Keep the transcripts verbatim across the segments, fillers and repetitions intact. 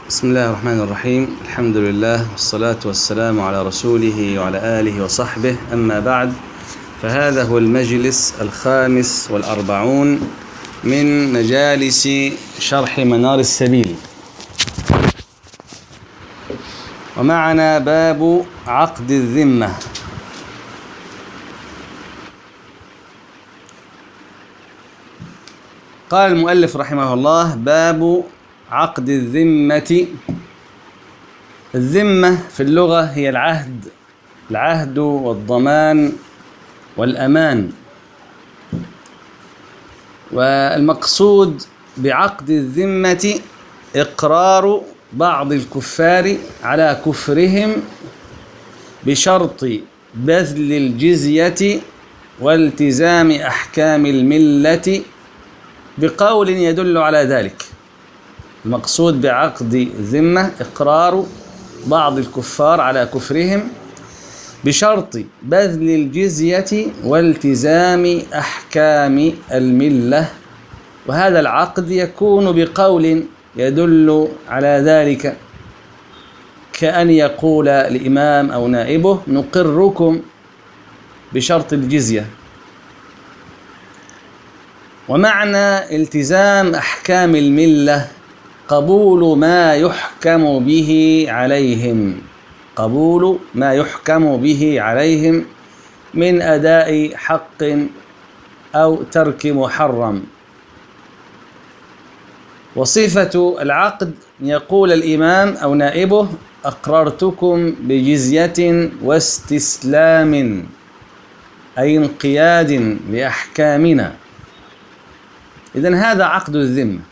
بسم الله الرحمن الرحيم. الحمد لله والصلاة والسلام على رسوله وعلى آله وصحبه، أما بعد، فهذا هو المجلس الخامس والأربعون من مجالس شرح منار السبيل، ومعنا باب عقد الذمة. قال المؤلف رحمه الله: باب عقد الذمة. الذمة في اللغة هي العهد العهد والضمان والأمان، والمقصود بعقد الذمة إقرار بعض الكفار على كفرهم بشرط بذل الجزية والتزام أحكام الملة بقول يدل على ذلك. المقصود بعقد الذمة إقرار بعض الكفار على كفرهم بشرط بذل الجزية والتزام أحكام الملة، وهذا العقد يكون بقول يدل على ذلك، كأن يقول الإمام أو نائبه: نقركم بشرط الجزية. ومعنى التزام أحكام الملة قبول ما يحكم به عليهم قبول ما يحكم به عليهم من أداء حق أو ترك محرم. وصفة العقد يقول الإمام أو نائبه: أقررتكم بجزية واستسلام، أي انقياد لأحكامنا. إذن هذا عقد الذمة.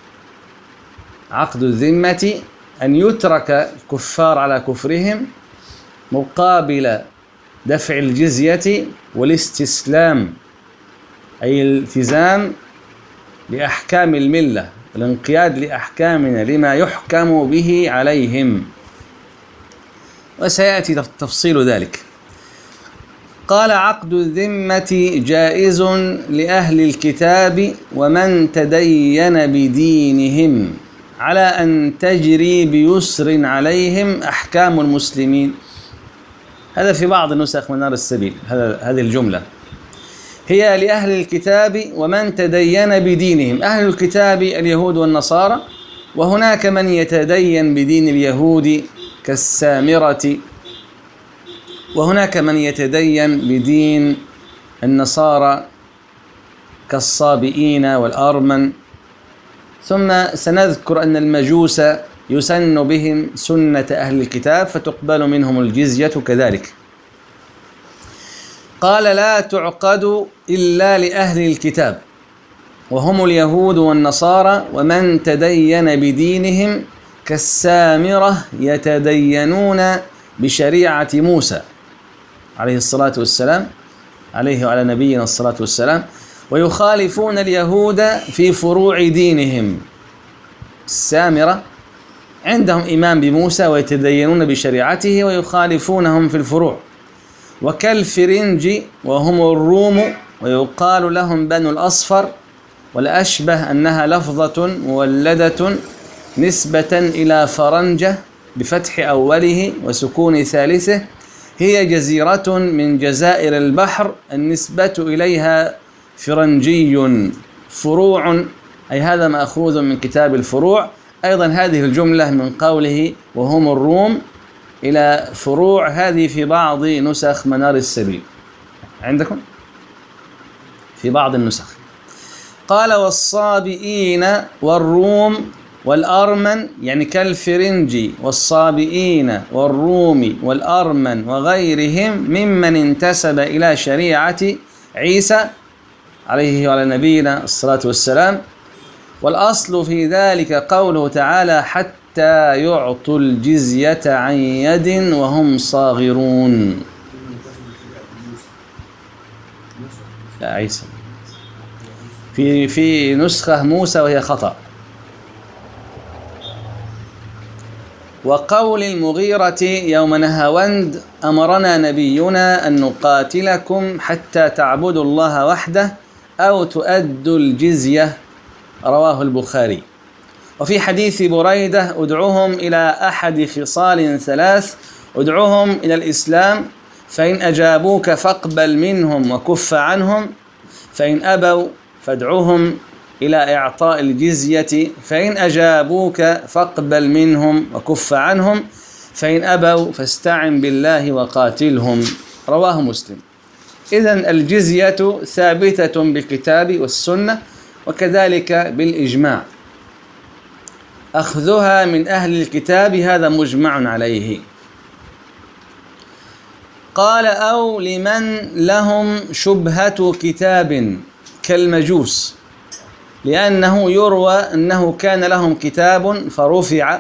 عقد الذمة أن يترك الكفار على كفرهم مقابل دفع الجزية والاستسلام، أي الالتزام لأحكام الملة، الانقياد لأحكامنا لما يحكم به عليهم، وسيأتي تفصيل ذلك. قال: عقد الذمة جائز لأهل الكتاب ومن تدين بدينهم على أن تجري بيسر عليهم أحكام المسلمين. هذا في بعض نسخ منار السبيل، هذه الجملة هي لأهل الكتاب ومن تدين بدينهم. أهل الكتاب اليهود والنصارى، وهناك من يتدين بدين اليهود كالسامرة، وهناك من يتدين بدين النصارى كالصابئين والأرمن. ثم سنذكر أن المجوس يسن بهم سنة أهل الكتاب فتقبل منهم الجزية كذلك. قال: لا تعقد إلا لأهل الكتاب وهم اليهود والنصارى ومن تدين بدينهم كالسامرة يتدينون بشريعة موسى عليه الصلاة والسلام عليه وعلى نبينا الصلاة والسلام، ويخالفون اليهود في فروع دينهم. السامرة عندهم إيمان بموسى ويتدينون بشريعته ويخالفونهم في الفروع. وكالفرنج وهم الروم ويقال لهم بنو الأصفر، والأشبه أنها لفظة مولدة نسبة إلى فرنجة بفتح أوله وسكون ثالثه، هي جزيرة من جزائر البحر النسبة إليها فرنجي فروع، أي هذا مأخوذ من كتاب الفروع. أيضا هذه الجملة من قوله وهم الروم إلى فروع، هذه في بعض نسخ منار السبيل عندكم في بعض النسخ. قال: والصابئين والروم والأرمن، يعني كالفرنج والصابئين والروم والأرمن وغيرهم ممن انتسب إلى شريعة عيسى عليه وعلى نبينا الصلاة والسلام. والأصل في ذلك قوله تعالى: حتى يعطوا الجزية عن يد وهم صاغرون. لا، عيسى في في نسخة موسى وهي خطأ. وقول المغيرة يوم نهاوند: أمرنا نبينا أن نقاتلكم حتى تعبدوا الله وحده أو تؤدوا الجزية، رواه البخاري. وفي حديث بريدة ادعوهم إلى أحد خصال ثلاث: ادعوهم إلى الإسلام فإن أجابوك فاقبل منهم وكف عنهم، فإن أبوا فادعوهم إلى إعطاء الجزية فإن أجابوك فاقبل منهم وكف عنهم، فإن أبوا فاستعن بالله وقاتلهم. رواه مسلم. إذن الجزية ثابتة بالكتاب والسنة وكذلك بالإجماع. أخذها من أهل الكتاب هذا مجمع عليه. قال: أو لمن لهم شبهة كتاب كالمجوس، لأنه يروى أنه كان لهم كتاب فرفع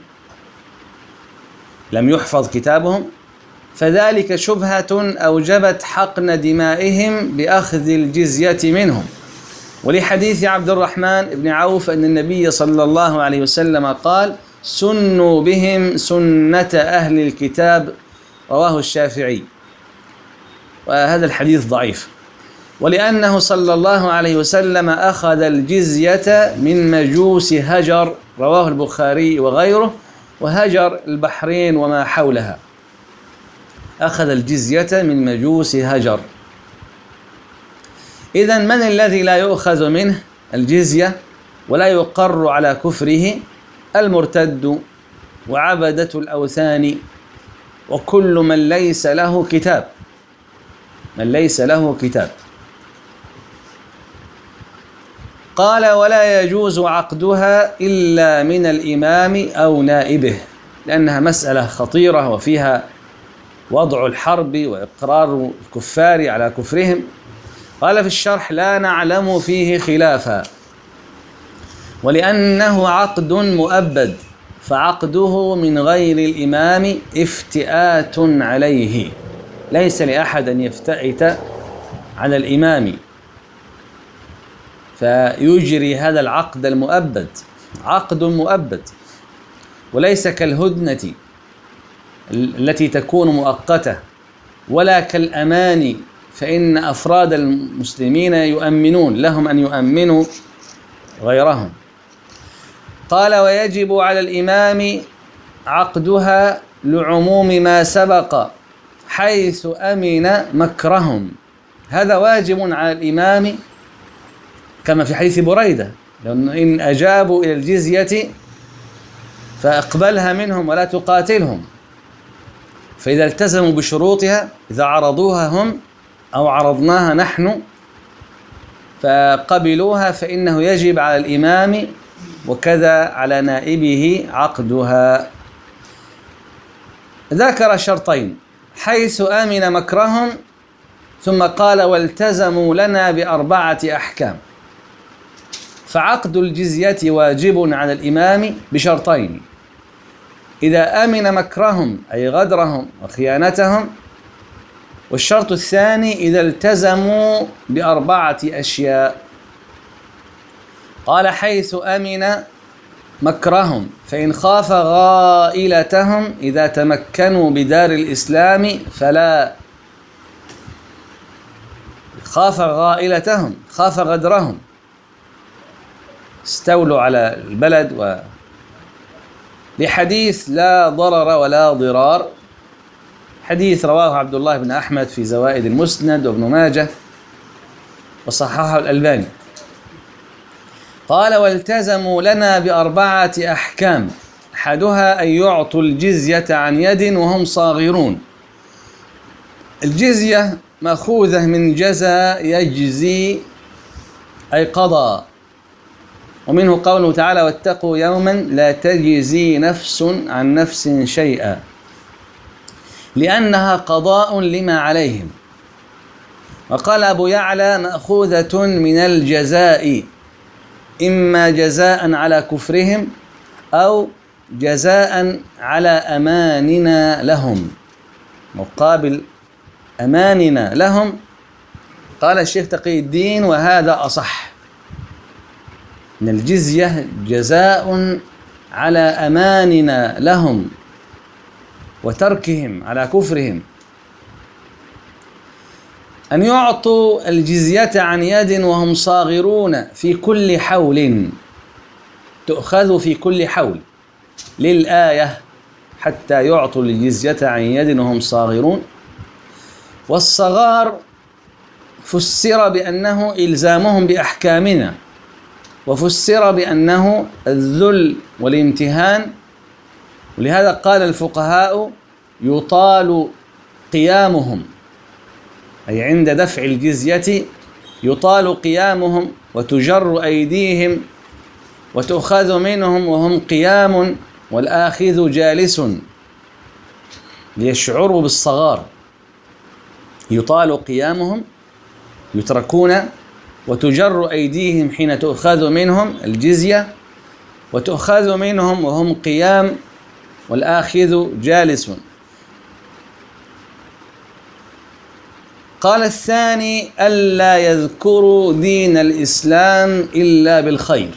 لم يحفظ كتابهم، فذلك شبهة أوجبت حقن دمائهم بأخذ الجزية منهم. ولحديث عبد الرحمن بن عوف أن النبي صلى الله عليه وسلم قال: سنوا بهم سنة أهل الكتاب، رواه الشافعي. وهذا الحديث ضعيف. ولأنه صلى الله عليه وسلم أخذ الجزية من مجوس هجر، رواه البخاري وغيره، وهجر البحرين وما حولها. أخذ الجزية من مجوس هجر. إذن من الذي لا يؤخذ منه الجزية ولا يقر على كفره؟ المرتد وعبدة الأوثان وكل من ليس له كتاب، من ليس له كتاب. قال: ولا يجوز عقدها إلا من الإمام أو نائبه، لأنها مسألة خطيرة وفيها وضع الحرب وإقرار الكفار على كفرهم. قال في الشرح: لا نعلم فيه خلافا، ولأنه عقد مؤبد فعقده من غير الإمام افتئات عليه، ليس لأحد أن يفتئت على الإمام فيجري هذا العقد المؤبد. عقد مؤبد، وليس كالهدنة التي تكون مؤقتة، ولا كالأماني، فإن أفراد المسلمين يؤمنون، لهم أن يؤمنوا غيرهم. قال: ويجب على الإمام عقدها لعموم ما سبق حيث أمن مكرهم. هذا واجب على الإمام كما في حديث بريدة، لأنه إن أجابوا إلى الجزية فأقبلها منهم ولا تقاتلهم، فإذا التزموا بشروطها، إذا عرضوها هم أو عرضناها نحن فقبلوها، فإنه يجب على الإمام وكذا على نائبه عقدها. ذكر شرطين: حيث آمن مكرهم، ثم قال: والتزموا لنا بأربعة أحكام. فعقد الجزية واجب على الإمام بشرطين: إذا آمن مكرهم أي غدرهم وخيانتهم، والشرط الثاني إذا التزموا بأربعة أشياء. قال: حيث أمن مكرهم، فإن خاف غائلتهم إذا تمكنوا بدار الإسلام فلا. خاف غائلتهم، خاف غدرهم، استولوا على البلد. و لحديث لا ضرر ولا ضرار، حديث رواه عبد الله بن أحمد في زوائد المسند وابن ماجه وصححه الألباني. قال: والتزموا لنا بأربعة أحكام، أحدها أن يعطوا الجزية عن يد وهم صاغرون. الجزية مأخوذة من جزى يجزي أي قضى، ومنه قوله تعالى: واتقوا يوما لا تجزي نفس عن نفس شيئا، لأنها قضاء لما عليهم. وقال أبو يعلى: مأخوذة من الجزاء، إما جزاء على كفرهم أو جزاء على أماننا لهم، مقابل أماننا لهم. قال الشيخ تقي الدين: وهذا أصح، إن الجزية جزاء على أماننا لهم وتركهم على كفرهم. أن يعطوا الجزية عن يد وهم صاغرون في كل حول، تؤخذ في كل حول للآية حتى يعطوا الجزية عن يد وهم صاغرون. والصغار فسر بأنه إلزامهم بأحكامنا، وفسر بأنه الذل والامتهان، ولهذا قال الفقهاء يطال قيامهم، أي عند دفع الجزية يطال قيامهم وتجر أيديهم وتؤخذ منهم وهم قيام والآخذ جالس، ليشعروا بالصغار. يطال قيامهم يتركون وتجر أيديهم حين تؤخذ منهم الجزية، وتؤخذ منهم وهم قيام والآخذ جالس. قال الثاني ألا يذكروا دين الإسلام إلا بالخير.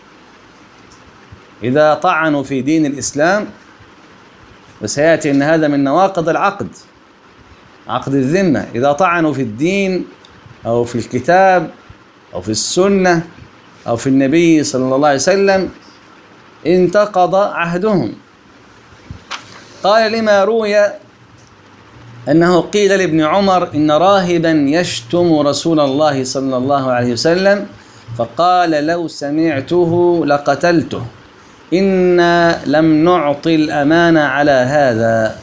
إذا طعنوا في دين الإسلام، وسيأتي أن هذا من نواقض العقد، عقد الذمة، إذا طعنوا في الدين أو في الكتاب أو في السنة أو في النبي صلى الله عليه وسلم انتقض عهدهم. قال لما روي أنه قيل لابن عمر إن راهبا يشتم رسول الله صلى الله عليه وسلم فقال لو سمعته لقتلته، إنا لم نعطي الأمانة على هذا.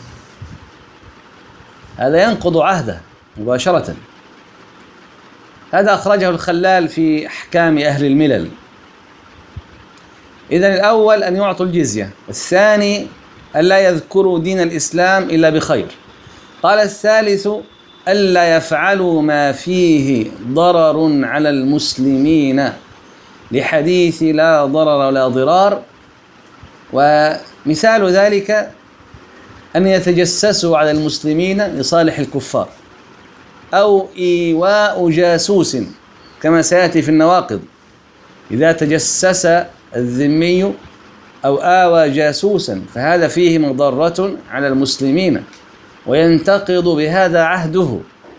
هذا ينقض عهده مباشرة. هذا أخرجه الخلال في أحكام أهل الملل. إذن الأول أن يعطوا الجزية، الثاني ألا يذكروا دين الإسلام إلا بخير. قال الثالث ألا يفعلوا ما فيه ضرر على المسلمين لحديث لا ضرر ولا ضرار. ومثال ذلك أن يتجسسوا على المسلمين لصالح الكفار، أو إيواء جاسوس كما سيأتي في النواقض. إذا تجسس الذمي أو آوى جاسوسا فهذا فيه مضرة على المسلمين وينتقض بهذا عهده.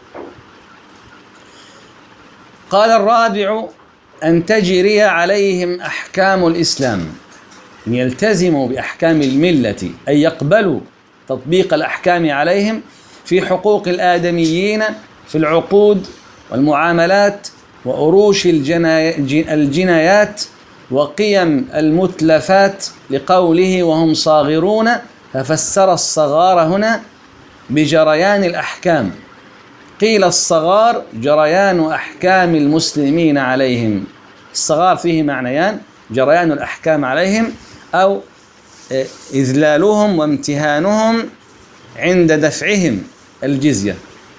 قال الرابع أن تجري عليهم أحكام الإسلام، أن يلتزموا بأحكام الملة، أن يقبلوا تطبيق الأحكام عليهم في حقوق الآدميين، في العقود والمعاملات وأروش الجنايات وقيم المتلفات، لقوله وهم صاغرون، ففسر الصغار هنا بجريان الأحكام. قيل الصغار جريان أحكام المسلمين عليهم. الصغار فيه معنيان: جريان الأحكام عليهم أو إذلالهم وامتهانهم عند دفعهم الجزية.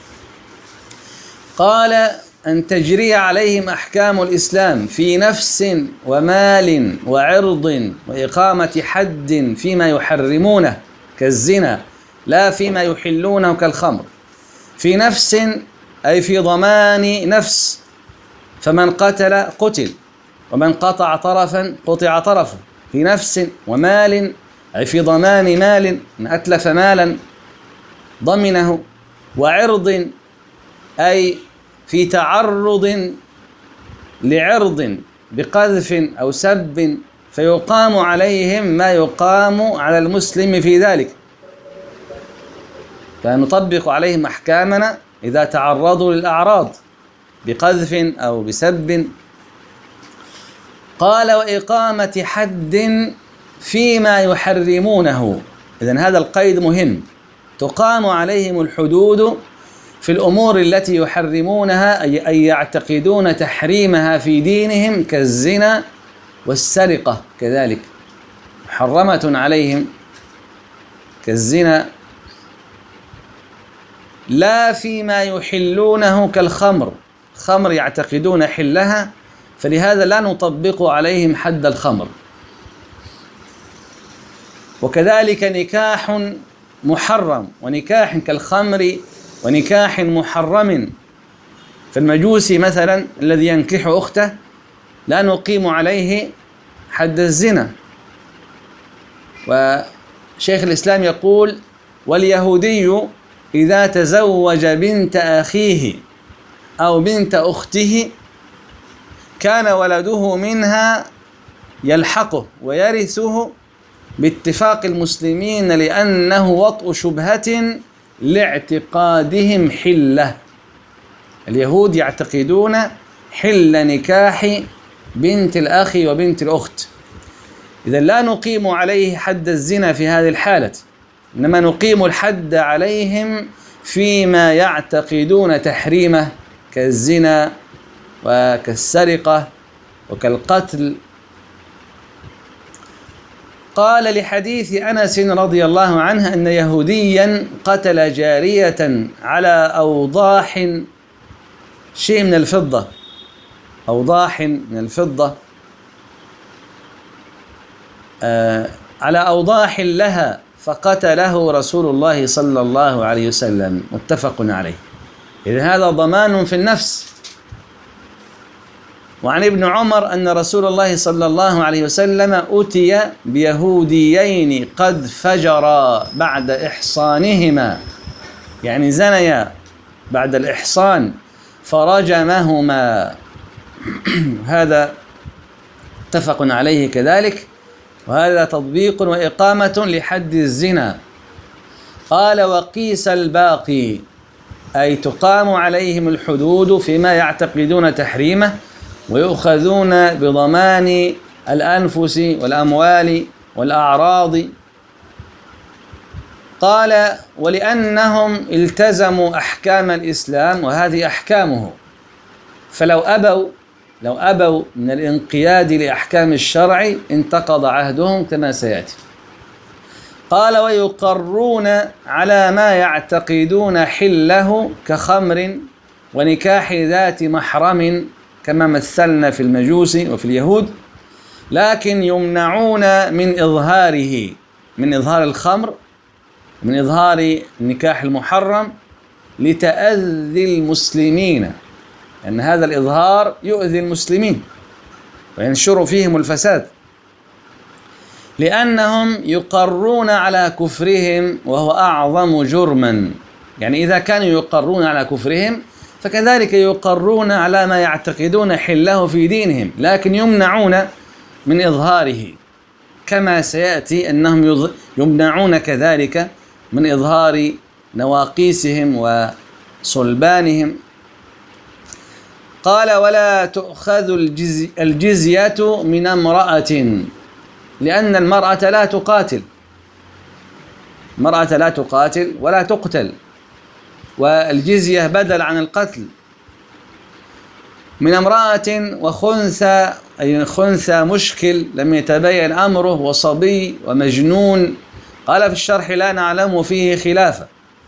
قال أن تجري عليهم أحكام الإسلام في نفس ومال وعرض وإقامة حد فيما يحرمونه كالزنا لا فيما يحلونه كالخمر. في نفس أي في ضمان نفس، فمن قتل قتل، ومن قطع طرفا قطع طرفه. في نفس ومال أي في ضمان مال، من أتلف مالا ضمنه. وعرض أي في تعرض لعرض بقذف أو سب فيقام عليهم ما يقام على المسلم في ذلك، فنطبق عليهم أحكامنا إذا تعرضوا للأعراض بقذف أو بسب. قال وإقامة حد فيما يحرمونه. إذن هذا القيد مهم، تقام عليهم الحدود في الأمور التي يحرمونها، أي يعتقدون تحريمها في دينهم، كالزنا والسرقة كذلك محرمة عليهم كالزنا. لا فيما يحلونه كالخمر، خمر يعتقدون حلها، فلهذا لا نطبق عليهم حد الخمر. وكذلك نكاح محرم ونكاح كالخمر ونكاح محرم. فالمجوسي مثلا الذي ينكح أخته لا نقيم عليه حد الزنا. وشيخ الإسلام يقول واليهودي إذا تزوج بنت أخيه أو بنت أخته كان ولده منها يلحقه ويرثه باتفاق المسلمين، لأنه وطء شبهة لاعتقادهم حلة. اليهود يعتقدون حل نكاح بنت الأخ وبنت الأخت، إذا لا نقيم عليه حد الزنا في هذه الحالة، إنما نقيم الحد عليهم فيما يعتقدون تحريمه كالزنا وكالسرقة وكالقتل. قال لحديث أنس رضي الله عنه أن يهوديا قتل جارية على أوضاح شيء من الفضة، أوضاح من الفضة آه على أوضاح لها، فقتله رسول الله صلى الله عليه وسلم، متفق عليه. إذن هذا ضمان في النفس. وعن ابن عمر أن رسول الله صلى الله عليه وسلم أتي بيهوديين قد فجرا بعد إحصانهما، يعني زنيا بعد الإحصان، فرجمهما. هذا متفق عليه كذلك، وهذا تطبيق وإقامة لحد الزنا. قال وقيس الباقي، أي تقام عليهم الحدود فيما يعتقدون تحريمه، ويؤخذون بضمان الأنفس والأموال والأعراض. قال ولأنهم التزموا أحكام الإسلام، وهذه أحكامه، فلو أبوا لو أبوا من الانقياد لأحكام الشرع انتقض عهدهم كما سيأتي. قال ويقرون على ما يعتقدون حله كخمر ونكاح ذات محرم كما مثلنا في المجوس وفي اليهود، لكن يمنعون من إظهاره، من إظهار الخمر، من إظهار النكاح المحرم، لتأذي المسلمين، لأن هذا الإظهار يؤذي المسلمين وينشر فيهم الفساد، لأنهم يقرون على كفرهم وهو أعظم جرما. يعني إذا كانوا يقرون على كفرهم فكذلك يقرون على ما يعتقدون حله في دينهم، لكن يمنعون من إظهاره، كما سيأتي أنهم يمنعون كذلك من إظهار نواقيسهم وصلبانهم. قال ولا تؤخذ الجزي الجزية من امرأة، لأن المرأة لا تقاتل، المرأة لا تقاتل ولا تقتل، والجزية بدل عن القتل. من امرأة وخنثى، أي خنثى مشكل لم يتبين أمره، وصبي ومجنون. قال في الشرح لا نعلم فيه خلافة،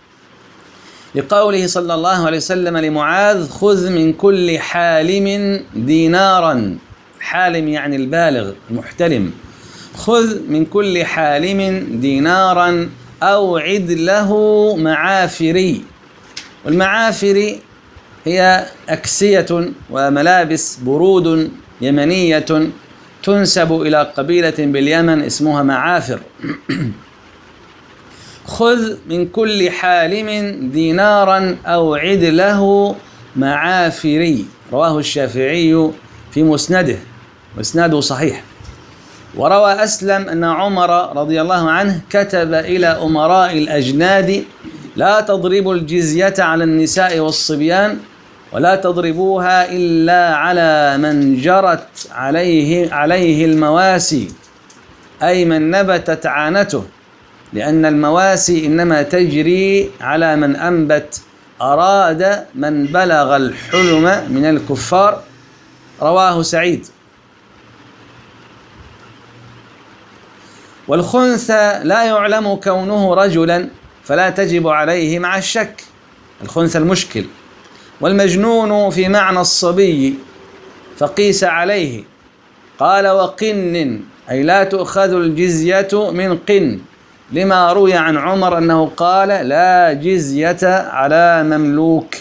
لقوله صلى الله عليه وسلم لمعاذ خذ من كل حالم دينارا، حالم يعني البالغ المحتلم، خذ من كل حالم دينارا أو عد له معافري. والمعافر هي أكسية وملابس برود يمنية تنسب إلى قبيلة باليمن اسمها معافر. خذ من كل حالم دينارا أو عد له معافري، رواه الشافعي في مسنده، واسناده صحيح. وروى أسلم أن عمر رضي الله عنه كتب إلى أمراء الأجناد لا تضربوا الجزية على النساء والصبيان، ولا تضربوها إلا على من جرت عليه عليه المواسي، أي من نبتت عانته، لأن المواسي إنما تجري على من أنبت. أراد من بلغ الحلم من الكفار، رواه سعيد. والخنثى لا يعلم كونه رجلا فلا تجب عليه مع الشك، الخنثى المشكل. والمجنون في معنى الصبي فقيس عليه. قال وقن، أي لا تؤخذ الجزية من قن، لما روي عن عمر أنه قال لا جزية على مملوك.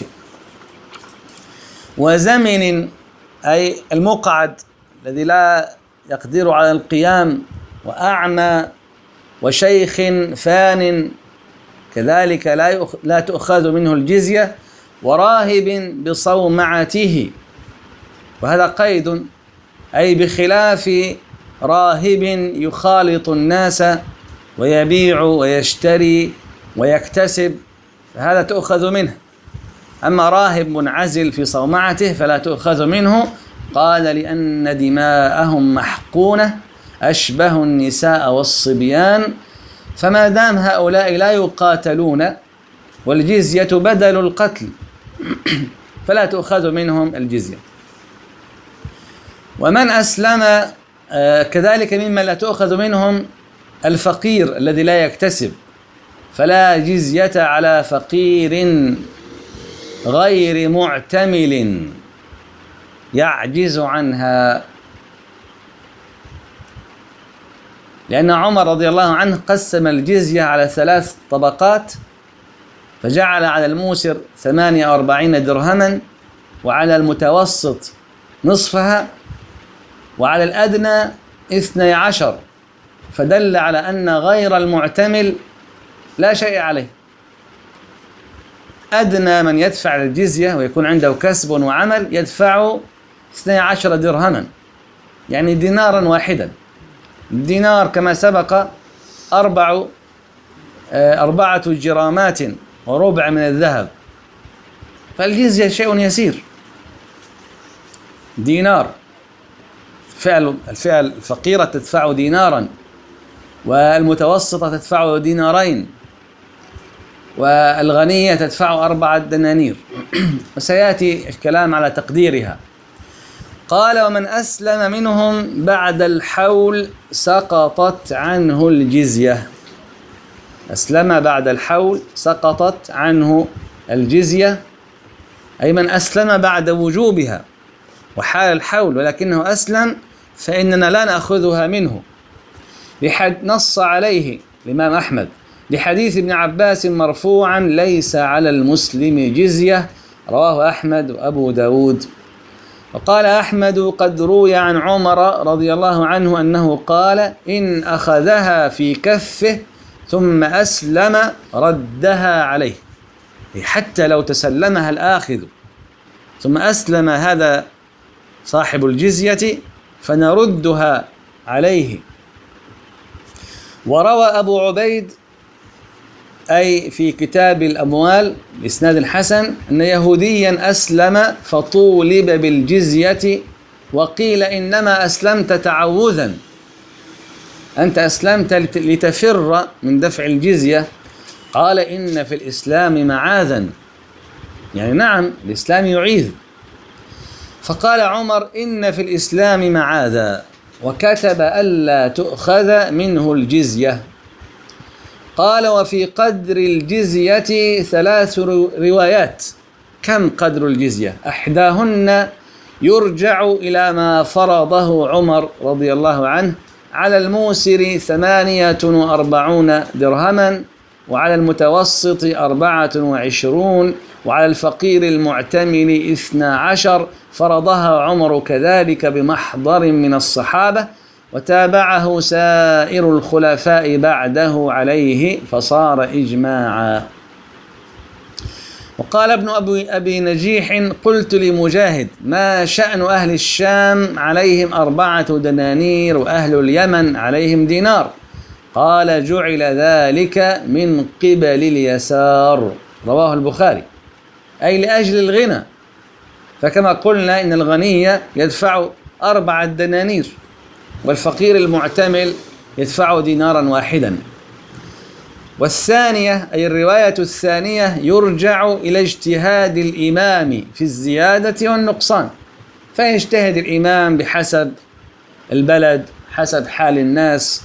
وزمن، أي المقعد الذي لا يقدر على القيام، وأعمى، وشيخ فان كذلك لا لا تؤخذ منه الجزية، وراهب بصومعته، وهذا قيد، أي بخلاف راهب يخالط الناس ويبيع ويشتري ويكتسب فهذا تؤخذ منه، أما راهب منعزل في صومعته فلا تؤخذ منه. قال لأن دماءهم محقونة أشبه النساء والصبيان، فما دام هؤلاء لا يقاتلون والجزية بدل القتل فلا تؤخذ منهم الجزية. ومن أسلم كذلك ممن لا تؤخذ منهم الفقير الذي لا يكتسب، فلا جزية على فقير غير معتمل يعجز عنها، لأن عمر رضي الله عنه قسم الجزية على ثلاث طبقات، فجعل على الموسر ثمانية وأربعين درهما، وعلى المتوسط نصفها، وعلى الأدنى اثني عشر، فدل على أن غير المعتمل لا شيء عليه. أدنى من يدفع الجزية ويكون عنده كسب وعمل يدفع اثني عشر درهما، يعني دينارا واحدا. الدينار كما سبق أربع أربعة جرامات وربع من الذهب، فالجزية شيء يسير. دينار، فعل الفئة الفقيرة تدفع دينارا، والمتوسطة تدفع دينارين، والغنية تدفع أربعة دنانير، وسيأتي الكلام على تقديرها. قال ومن أسلم منهم بعد الحول سقطت عنه الجزية. أسلم بعد الحول سقطت عنه الجزية، أي من أسلم بعد وجوبها وحال الحول ولكنه أسلم فإننا لا نأخذها منه. لحد نص عليه الإمام أحمد لحديث ابن عباس مرفوعا ليس على المسلم جزية، رواه أحمد وأبو داود. وقال أحمد قد روي عن عمر رضي الله عنه أنه قال إن أخذها في كفه ثم أسلم ردها عليه، حتى لو تسلمها الآخذ ثم أسلم هذا صاحب الجزية فنردها عليه. وروى أبو عبيد أي في كتاب الأموال بإسناد الحسن أن يهوديا أسلم فطولب بالجزية، وقيل إنما أسلمت تعوذا، أنت أسلمت لتفر من دفع الجزية. قال إن في الإسلام معاذا، يعني نعم الإسلام يعيذ. فقال عمر إن في الإسلام معاذا، وكتب ألا تؤخذ منه الجزية. قال وفي قدر الجزية ثلاث روايات. كم قدر الجزية؟ أحداهن يرجع إلى ما فرضه عمر رضي الله عنه على الموسر ثمانية وأربعون درهما، وعلى المتوسط أربعة وعشرون، وعلى الفقير المعتمل اثنى عشر، فرضها عمر كذلك بمحضر من الصحابة، وتابعه سائر الخلفاء بعده عليه فصار إجماعا. وقال ابن أبي نجيح قلت لمجاهد ما شأن أهل الشام عليهم أربعة دنانير وأهل اليمن عليهم دينار؟ قال جعل ذلك من قبل اليسار، رواه البخاري، أي لأجل الغنى. فكما قلنا إن الغني يدفع أربعة دنانير والفقير المعتمل يدفع دينارا واحدا. والثانية أي الرواية الثانية يرجع إلى اجتهاد الإمام في الزيادة والنقصان، فيجتهد الإمام بحسب البلد حسب حال الناس.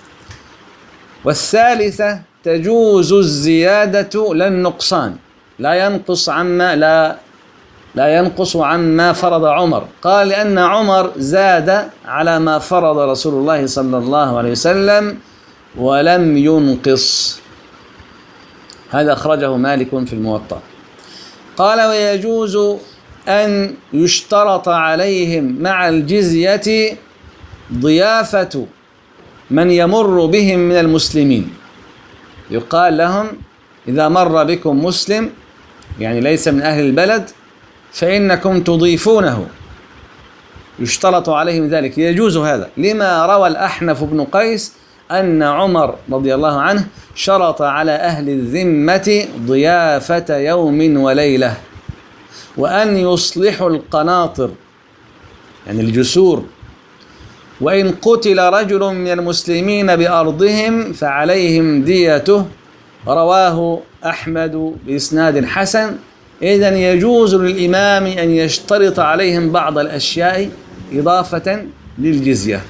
والثالثة تجوز الزيادة لا النقصان، لا ينقص عما لا لا ينقص عما فرض عمر. قال لأن عمر زاد على ما فرض رسول الله صلى الله عليه وسلم ولم ينقص. هذا أخرجه مالك في الموطأ. قال ويجوز أن يشترط عليهم مع الجزية ضيافة من يمر بهم من المسلمين، يقال لهم إذا مر بكم مسلم يعني ليس من أهل البلد فإنكم تضيفونه، يشترط عليهم ذلك، يجوز هذا، لما روى الأحنف بن قيس أن عمر رضي الله عنه شرط على أهل الذمة ضيافة يوم وليلة، وأن يصلحوا القناطر يعني الجسور، وإن قتل رجل من المسلمين بأرضهم فعليهم ديته. رواه أحمد بإسناد حسن. إذن يجوز للإمام أن يشترط عليهم بعض الأشياء إضافة للجزية.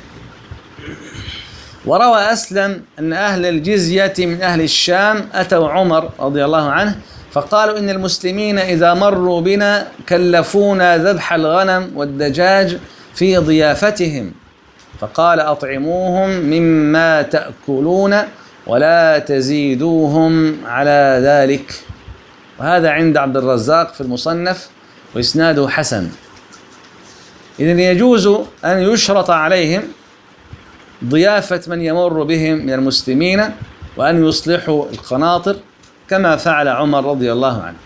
وروى أسلم أن أهل الجزية من أهل الشام أتوا عمر رضي الله عنه فقالوا إن المسلمين إذا مروا بنا كلفونا ذبح الغنم والدجاج في ضيافتهم، فقال أطعموهم مما تأكلون ولا تزيدوهم على ذلك. وهذا عند عبد الرزاق في المصنف وإسناده حسن. إذن يجوز أن يشرط عليهم ضيافة من يمر بهم من المسلمين وأن يصلحوا القناطر كما فعل عمر رضي الله عنه.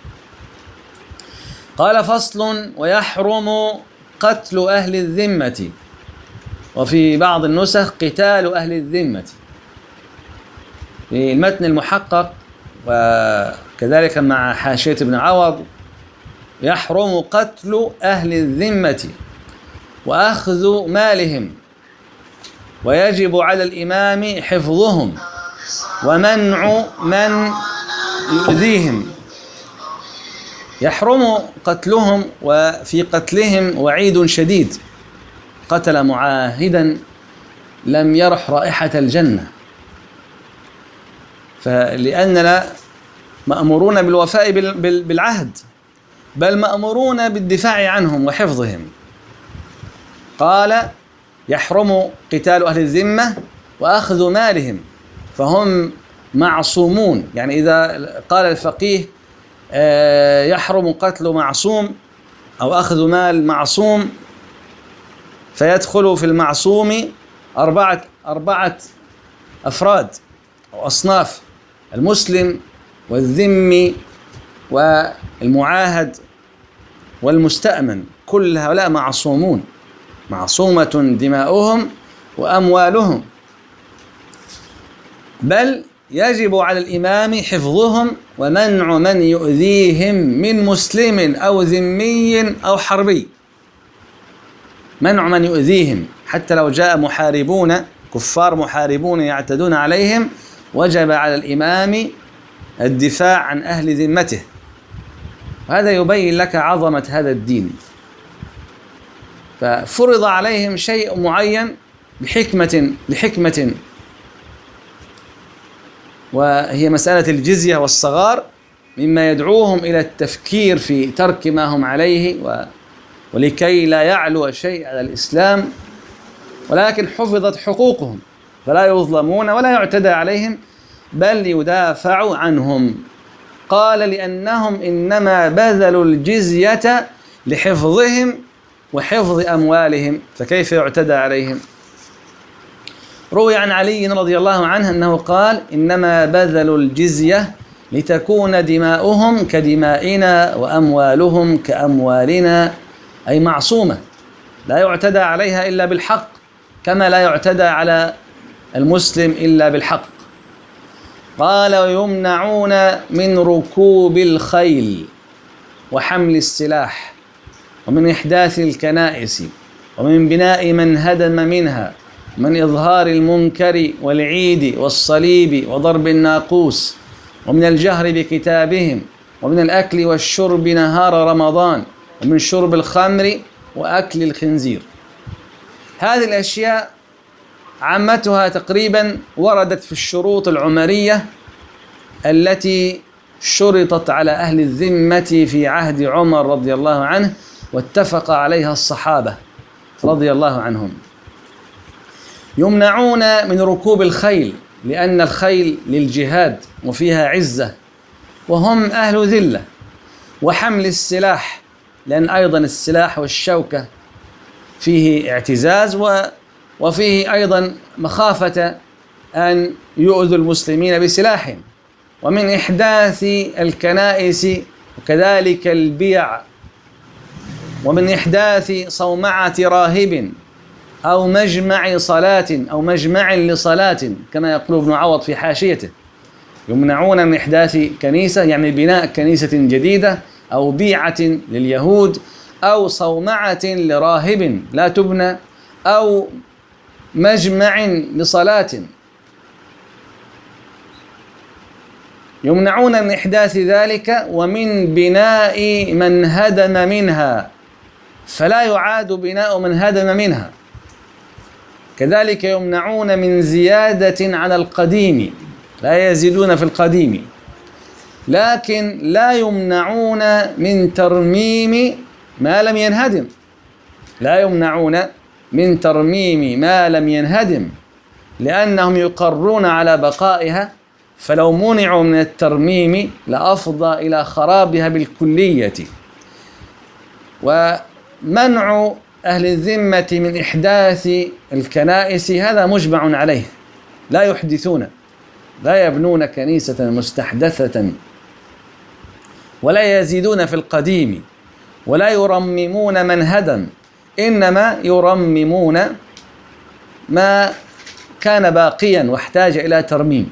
قال فصل: ويحرم قتل أهل الذمة، وفي بعض النسخ قتال أهل الذمة. في المتن المحقق وكذلك مع حاشية ابن عوض: يحرم قتل أهل الذمة وأخذ مالهم، ويجب على الإمام حفظهم ومنع من يؤذيهم. يحرم قتلهم، وفي قتلهم وعيد شديد: قتل معاهدا لم يرح رائحة الجنة. فلأننا مأمورون بالوفاء بالعهد، بل مأمورون بالدفاع عنهم وحفظهم. قال: يحرم قتال أهل الذمة وأخذ مالهم، فهم معصومون. يعني إذا قال الفقيه يحرم قتل معصوم أو أخذ مال معصوم، فيدخل في المعصوم أربعة أربعة أفراد أو أصناف: المسلم والذمي والمعاهد والمستأمن. كل هؤلاء معصومون، معصومة دماؤهم وأموالهم، بل يجب على الإمام حفظهم ومنع من يؤذيهم من مسلم أو ذمي أو حربي. منع من يؤذيهم، حتى لو جاء محاربون كفار محاربون يعتدون عليهم، وجب على الإمام الدفاع عن أهل ذمته. هذا يبين لك عظمة هذا الدين. ففرض عليهم شيء معين بحكمة لحكمة، وهي مسألة الجزية والصغار، مما يدعوهم إلى التفكير في ترك ما هم عليه ولكي لا يعلو شيء على الإسلام، ولكن حفظت حقوقهم فلا يظلمون ولا يعتدى عليهم، بل يدافع عنهم. قال: لأنهم إنما بذلوا الجزية لحفظهم وحفظ أموالهم، فكيف يعتدى عليهم؟ روي عن علي رضي الله عنه أنه قال: إنما بذلوا الجزية لتكون دماؤهم كدمائنا وأموالهم كأموالنا، أي معصومة لا يعتدى عليها إلا بالحق، كما لا يعتدى على المسلم إلا بالحق. قال: ويمنعون من ركوب الخيل وحمل السلاح ومن إحداث الكنائس ومن بناء من هدم منها ومن إظهار المنكر والعيد والصليب وضرب الناقوس ومن الجهر بكتابهم ومن الأكل والشرب نهار رمضان ومن شرب الخمر وأكل الخنزير. هذه الأشياء عامتها تقريبا وردت في الشروط العمرية التي شرطت على أهل الذمة في عهد عمر رضي الله عنه، واتفق عليها الصحابة رضي الله عنهم. يمنعون من ركوب الخيل لأن الخيل للجهاد وفيها عزة وهم أهل ذلة، وحمل السلاح لأن أيضا السلاح والشوكة فيه اعتزاز وفيه أيضا مخافة أن يؤذوا المسلمين بسلاحهم، ومن إحداث الكنائس وكذلك البيع ومن إحداث صومعة راهب أو مجمع صلاة أو مجمع لصلاة كما يقول ابن عوض في حاشيته. يمنعون من إحداث كنيسة يعني بناء كنيسة جديدة أو بيعة لليهود أو صومعة لراهب لا تبنى أو مجمع لصلاة. يمنعون من إحداث ذلك ومن بناء من هدم منها فلا يعاد بناء من هدم منها. كذلك يمنعون من زيادة على القديم لا يزيدون في القديم، لكن لا يمنعون من ترميم ما لم ينهدم، لا يمنعون من ترميم ما لم ينهدم لأنهم يقرون على بقائها، فلو منعوا من الترميم لأفضى إلى خرابها بالكلية. ومنع أهل الذمة من إحداث الكنائس هذا مجمع عليه، لا يحدثون، لا يبنون كنيسة مستحدثة ولا يزيدون في القديم ولا يرممون من هدم، إنما يرممون ما كان باقيا واحتاج إلى ترميم.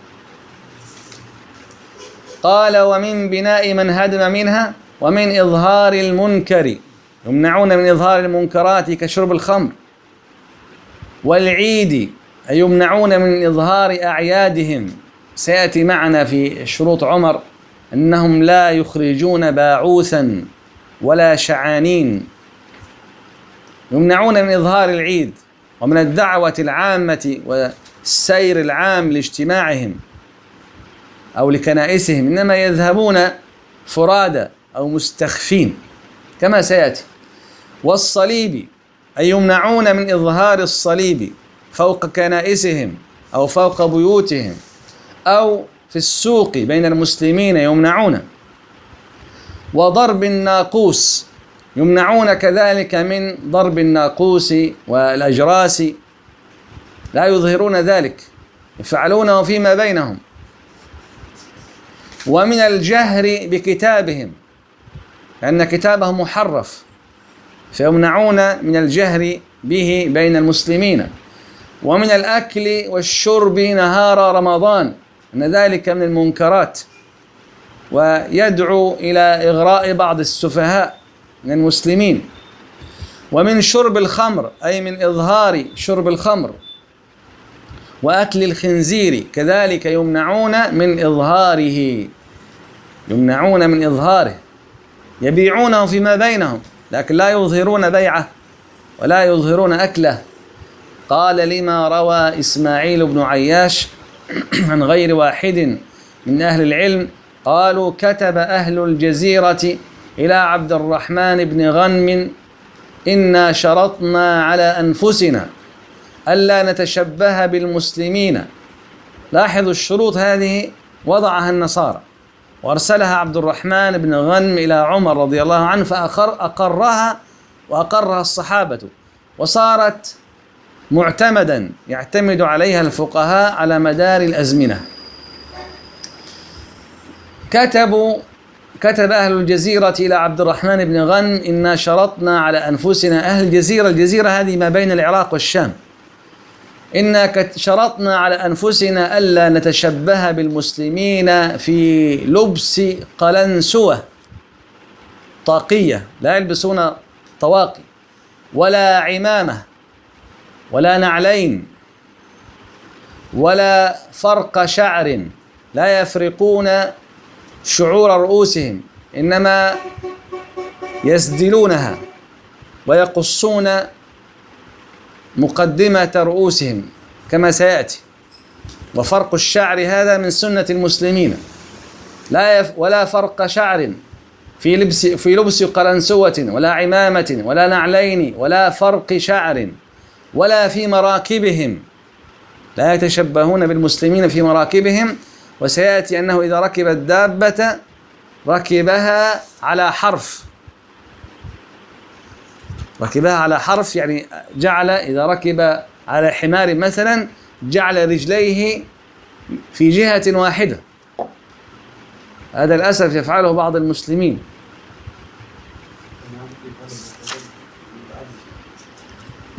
قال ومن بناء من هدم منها ومن إظهار المنكر، يمنعون من إظهار المنكرات كشرب الخمر والعيد، أي يمنعون من إظهار أعيادهم. سيأتي معنا في شروط عمر أنهم لا يخرجون باعوثا ولا شعانين. يمنعون من إظهار العيد ومن الدعوة العامة والسير العام لاجتماعهم أو لكنائسهم، إنما يذهبون فرادى أو مستخفين كما سيأتي. والصليب، أي يمنعون من إظهار الصليب فوق كنائسهم أو فوق بيوتهم أو في السوق بين المسلمين يمنعون. وضرب الناقوس، يمنعون كذلك من ضرب الناقوس والأجراس، لا يظهرون ذلك، يفعلونه فيما بينهم. ومن الجهر بكتابهم لأن كتابهم محرف، فيمنعون من الجهر به بين المسلمين. ومن الأكل والشرب نهار رمضان، أن ذلك من المنكرات ويدعو إلى إغراء بعض السفهاء من المسلمين. ومن شرب الخمر، أي من إظهار شرب الخمر. وأكل الخنزير كذلك يمنعون من إظهاره، يمنعون من إظهاره، يبيعونه فيما بينهم لكن لا يظهرون بيعه ولا يظهرون أكله. قال لما روى إسماعيل بن عياش عن غير واحد من أهل العلم قالوا كتب أهل الجزيرة إلى عبد الرحمن بن غنم إنا شرطنا على أنفسنا ألا نتشبه بالمسلمين. لاحظوا الشروط هذه وضعها النصارى وأرسلها عبد الرحمن بن غنم إلى عمر رضي الله عنه فأقرها وأقرها الصحابة، وصارت معتمدا يعتمد عليها الفقهاء على مدار الأزمنة. كتبوا كتب أهل الجزيرة إلى عبد الرحمن بن غنم إنا شرطنا على أنفسنا. أهل الجزيرة، الجزيرة هذه ما بين العراق والشام. إنا شرطنا على أنفسنا ألا نتشبه بالمسلمين في لبس قلنسوة طاقية، لا يلبسون طواقي ولا عمامة ولا نعلين ولا فرق شعر، لا يفرقون شعور رؤوسهم، إنما يسدلونها ويقصون مقدمة رؤوسهم كما سيأتي. وفرق الشعر هذا من سنة المسلمين، لا يف ولا فرق شعر في لبس في لبس قلنسوة ولا عمامة ولا نعلين ولا فرق شعر ولا في مراكبهم، لا يتشبهون بالمسلمين في مراكبهم. وسيأتي أنه إذا ركب الدابة ركبها على حرف، ركبها على حرف يعني جعل إذا ركب على حمار مثلا جعل رجليه في جهة واحدة. هذا للأسف يفعله بعض المسلمين.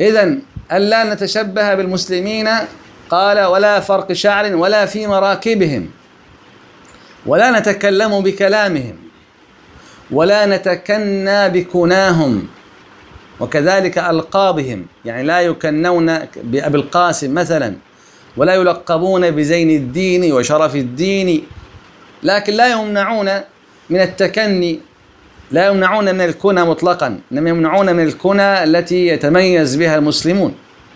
إذن ألا نتشبه بالمسلمين، قال ولا فرق شعر ولا في مراكبهم، ولا نتكلم بكلامهم، ولا نتكنى بكناهم، وكذلك ألقابهم، يعني لا يكنون بأبي القاسم مثلا، ولا يلقبون بزين الدين وشرف الدين، لكن لا يمنعون من التكني، لا يمنعون من الكنى مطلقا، إنما يمنعون من الكنى التي يتميز بها المسلمون.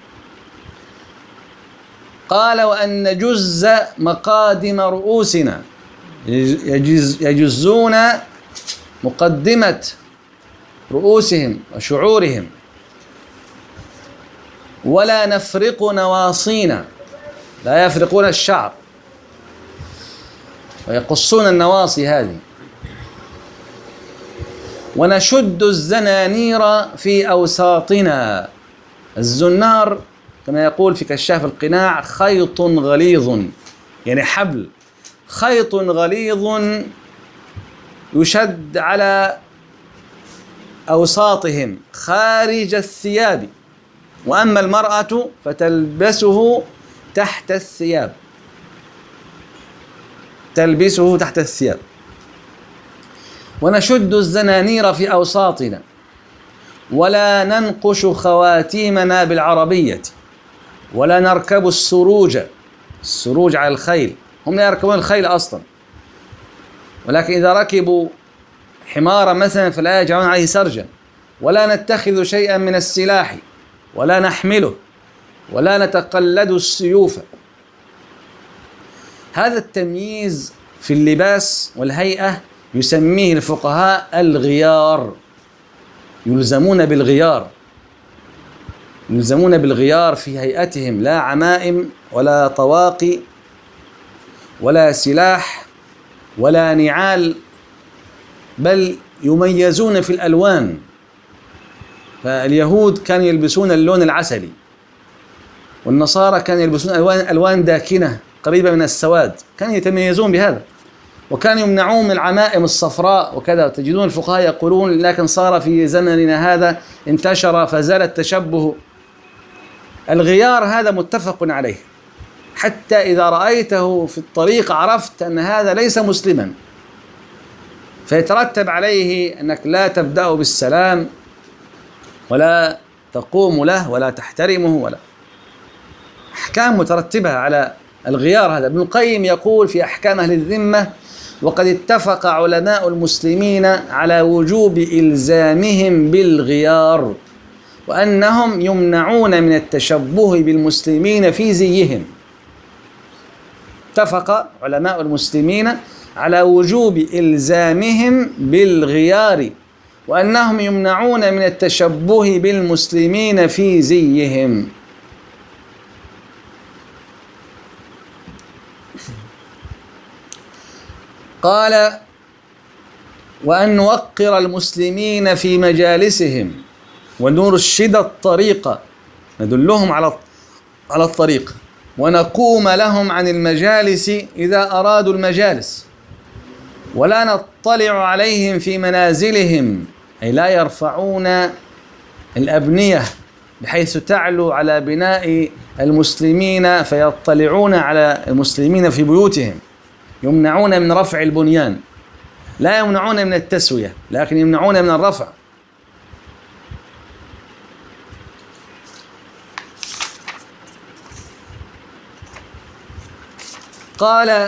قال وأن نجز مقادم رؤوسنا، يجز يجزون مقدمة رؤوسهم وشعورهم، ولا نفرق نواصينا، لا يفرقون الشعر ويقصون النواصي هذه، ونشد الزنانير في أوساطنا. الزنار كما يقول في كشاف القناع خيط غليظ، يعني حبل، خيط غليظ يشد على أوساطهم خارج الثياب، وأما المرأة فتلبسه تحت الثياب، تلبسه تحت الثياب. ونشد الزنانير في أوساطنا، ولا ننقش خواتيمنا بالعربية، ولا نركب السروج، السروج على الخيل، هم لا يركبون الخيل أصلا، ولكن إذا ركبوا حمارا مثلا فلا يجعلون عليه سرجا، ولا نتخذ شيئا من السلاح، ولا نحمله، ولا نتقلد السيوف. هذا التمييز في اللباس والهيئة يسميه الفقهاء الغيار، يلزمون بالغيار، يلزمون بالغيار في هيئتهم، لا عمائم ولا طواقي ولا سلاح ولا نعال، بل يميزون في الألوان. فاليهود كانوا يلبسون اللون العسلي، والنصارى كانوا يلبسون ألوان ألوان داكنة قريبة من السواد، كانوا يتميزون بهذا، وكانوا يمنعون من العمائم الصفراء وكذا. تجدون الفقهاء يقولون لكن صار في زمننا هذا انتشر فزال التشبه. الغيار هذا متفق عليه، حتى إذا رأيته في الطريق عرفت أن هذا ليس مسلما، فيترتب عليه أنك لا تبدأ بالسلام، ولا تقوم له، ولا تحترمه، ولا أحكام مترتبة على الغيار هذا. ابن القيم يقول في أحكام أهل الذمة: وقد اتفق علماء المسلمين على وجوب إلزامهم بالغيار، وأنهم يمنعون من التشبه بالمسلمين في زيهم. اتفق علماء المسلمين على وجوب إلزامهم بالغيار، وأنهم يمنعون من التشبه بالمسلمين في زيهم. قال: وأن نوقر المسلمين في مجالسهم، ونرشد الطريق، ندلهم على على الطريق، ونقوم لهم عن المجالس إذا أرادوا المجالس، ولا نطلع عليهم في منازلهم، أي لا يرفعون الأبنية بحيث تعلو على بناء المسلمين فيطلعون على المسلمين في بيوتهم. يمنعون من رفع البنيان، لا يمنعون من التسوية، لكن يمنعون من الرفع. قال: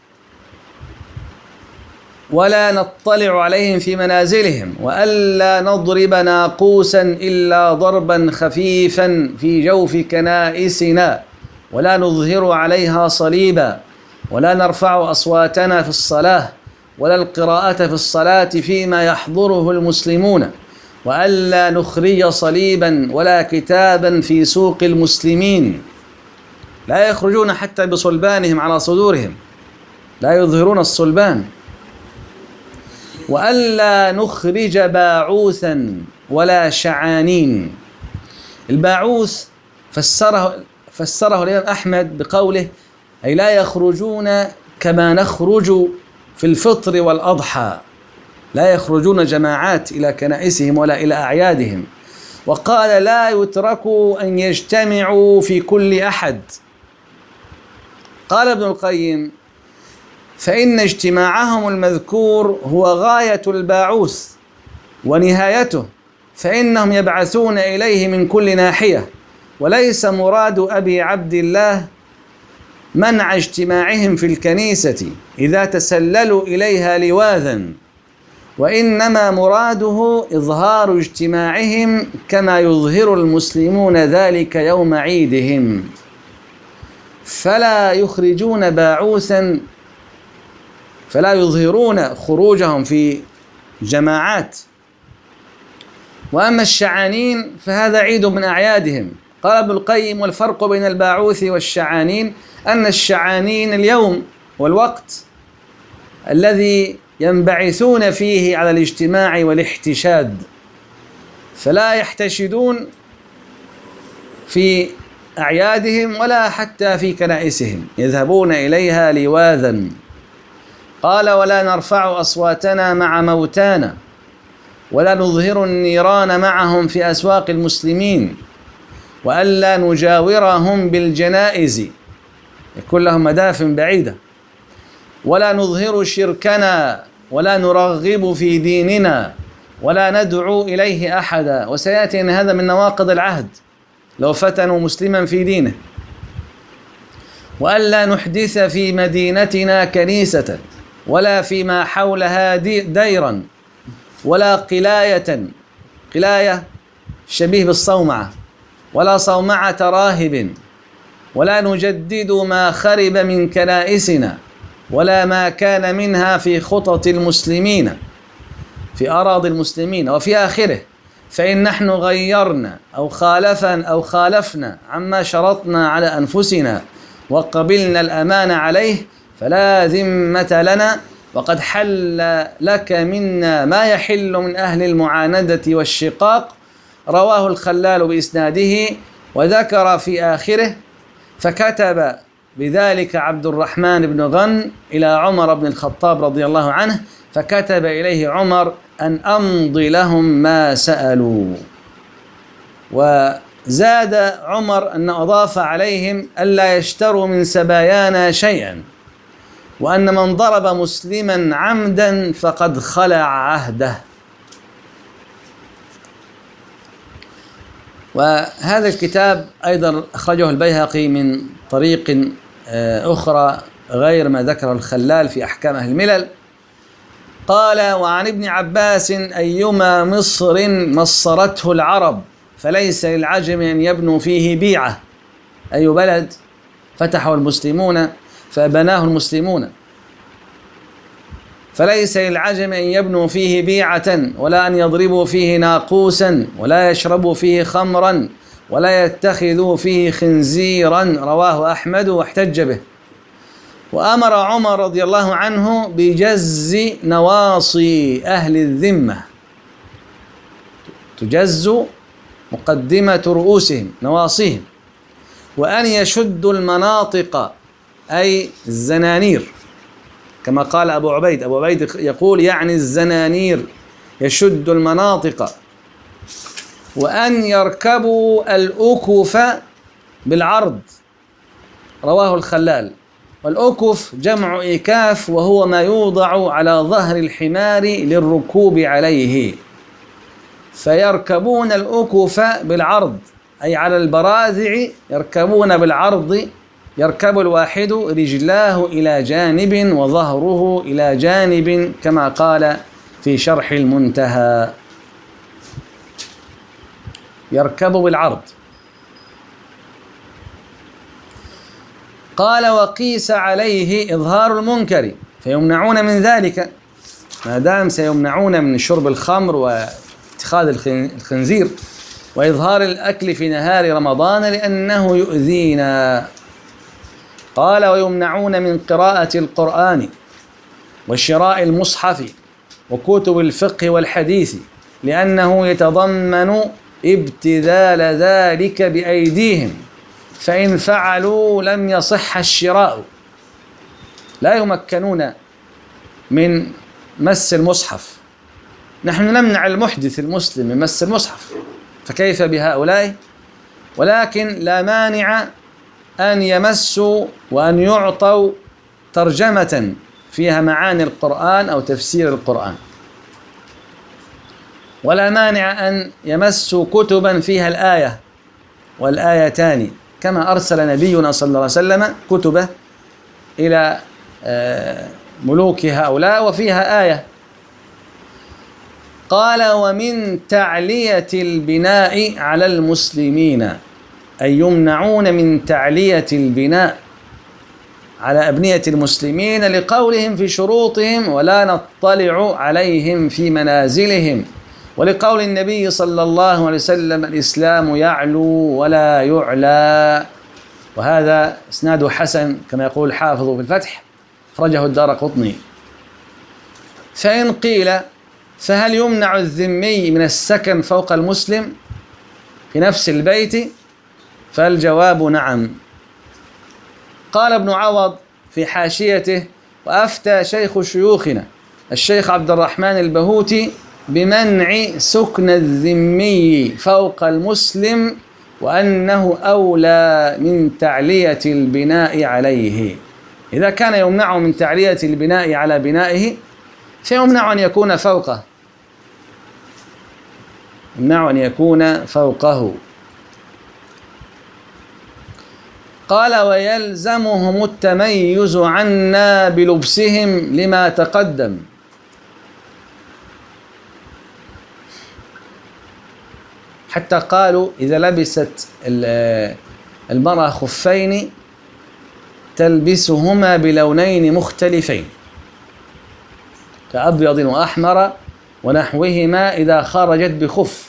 ولا نطلع عليهم في منازلهم، وألا نضرب ناقوسا إلا ضربا خفيفا في جوف كنائسنا، ولا نظهر عليها صليبا، ولا نرفع أصواتنا في الصلاة، ولا القراءة في الصلاة فيما يحضره المسلمون، وألا نخرج صليبا ولا كتابا في سوق المسلمين، لا يخرجون حتى بصلبانهم على صدورهم، لا يظهرون الصلبان. وألا نخرج باعوثا ولا شعانين. الباعوث فسره فسره الإمام أحمد بقوله: أي لا يخرجون كما نخرج في الفطر والأضحى، لا يخرجون جماعات إلى كنائسهم ولا إلى أعيادهم، وقال لا يتركوا أن يجتمعوا في كل أحد. قال ابن القيم فإن اجتماعهم المذكور هو غاية الباعوث ونهايته، فإنهم يبعثون إليه من كل ناحية، وليس مراد أبي عبد الله منع اجتماعهم في الكنيسة إذا تسللوا إليها لواذا، وإنما مراده إظهار اجتماعهم كما يظهر المسلمون ذلك يوم عيدهم، فلا يخرجون باعوثا فلا يظهرون خروجهم في جماعات. وأما الشعانين فهذا عيد من أعيادهم. قال ابن القيم والفرق بين الباعوث والشعانين أن الشعانين اليوم والوقت الذي ينبعثون فيه على الاجتماع والاحتشاد، فلا يحتشدون في أعيادهم ولا حتى في كنائسهم، يذهبون إليها لواذا. قال ولا نرفع أصواتنا مع موتانا ولا نظهر النيران معهم في أسواق المسلمين، وألا نجاورهم بالجنائز، يكون لهم مدافن بعيدة، ولا نظهر شركنا ولا نرغب في ديننا ولا ندعو إليه أحدا. وسيأتي أن هذا من نواقض العهد لو فتنوا مسلما في دينه. وألا نحدث في مدينتنا كنيسة ولا فيما حولها ديرا ولا قلاية، قلاية شبيه بالصومعة، ولا صومعة راهب، ولا نجدد ما خرب من كنائسنا ولا ما كان منها في خطط المسلمين في أراضي المسلمين. وفي آخره فإن نحن غيرنا أو خالفا أو خالفنا عما شرطنا على أنفسنا وقبلنا الأمان عليه فلا ذمة لنا، وقد حل لك منا ما يحل من أهل المعاندة والشقاق. رواه الخلال بإسناده. وذكر في آخره فكتب بذلك عبد الرحمن بن غن إلى عمر بن الخطاب رضي الله عنه، فكتب إليه عمر أن أمضي لهم ما سألوا. وزاد عمر أن أضاف عليهم ألا يشتروا من سبايانا شيئا، وأن من ضرب مسلما عمدا فقد خلع عهده. وهذا الكتاب أيضا أخرجه البيهقي من طريق أخرى غير ما ذكر الخلال في أحكام أهل الملل. قال وعن ابن عباس أيما مصر مصرته العرب فليس للعجم أن يبنوا فيه بيعة، أي بلد فتحه المسلمون فبناه المسلمون، فليس للعجم أن يبنوا فيه بيعة ولا أن يضربوا فيه ناقوسا ولا يشربوا فيه خمرا ولا يتخذوا فيه خنزيرا. رواه أحمد واحتج به. وأمر عمر رضي الله عنه بجز نواصي أهل الذمة، تجز مقدمة رؤوسهم نواصيهم، وأن يشدوا المناطق أي الزنانير، كما قال أبو عبيد. أبو عبيد يقول يعني الزنانير، يشد المناطق. وأن يركبوا الأكف بالعرض، رواه الخلال. والأكف جمع إكاف، وهو ما يوضع على ظهر الحمار للركوب عليه، فيركبون الأكف بالعرض أي على البراذع، يركبون بالعرض، يركب الواحد رجلاه إلى جانب وظهره إلى جانب، كما قال في شرح المنتهى، يركب بالعرض. قال وقيس عليه إظهار المنكر فيمنعون من ذلك، ما دام سيمنعون من شرب الخمر واتخاذ الخنزير وإظهار الأكل في نهار رمضان لأنه يؤذينا. قال ويمنعون من قراءة القرآن وشراء المصحف وكتب الفقه والحديث لأنه يتضمن ابتذال ذلك بأيديهم، فإن فعلوا لم يصح الشراء. لا يمكنون من مس المصحف. نحن نمنع المحدث المسلم من مس المصحف، فكيف بهؤلاء؟ ولكن لا مانع أن يمسوا وأن يعطوا ترجمة فيها معاني القرآن أو تفسير القرآن، ولا مانع أن يمسوا كتبا فيها الآية والآيتان، كما أرسل نبينا صلى الله عليه وسلم كتبه إلى ملوك هؤلاء وفيها آية. قال: ومن تعلية البناء على المسلمين، أي يمنعون من تعلية البناء على أبنية المسلمين لقولهم في شروطهم: ولا نطلع عليهم في منازلهم، ولقول النبي صلى الله عليه وسلم: الإسلام يعلو ولا يعلى. وهذا إسناده حسن كما يقول الحافظ في الفتح، أخرجه الدارقطني. فإن قيل: فهل يمنع الذمي من السكن فوق المسلم في نفس البيت؟ فالجواب نعم. قال ابن عوض في حاشيته: وأفتى شيخ شيوخنا الشيخ عبد الرحمن البهوتي بمنع سكن الذمي فوق المسلم، وأنه أولى من تعلية البناء عليه. إذا كان يمنع من تعلية البناء على بنائه فيمنع أن يكون فوقه، يمنع أن يكون فوقه. قال: ويلزمهم التميز عنا بلبسهم لما تقدم. حتى قالوا إذا لبست المرأة خفين تلبسهما بلونين مختلفين كأبيض وأحمر ونحوهما إذا خرجت بخف.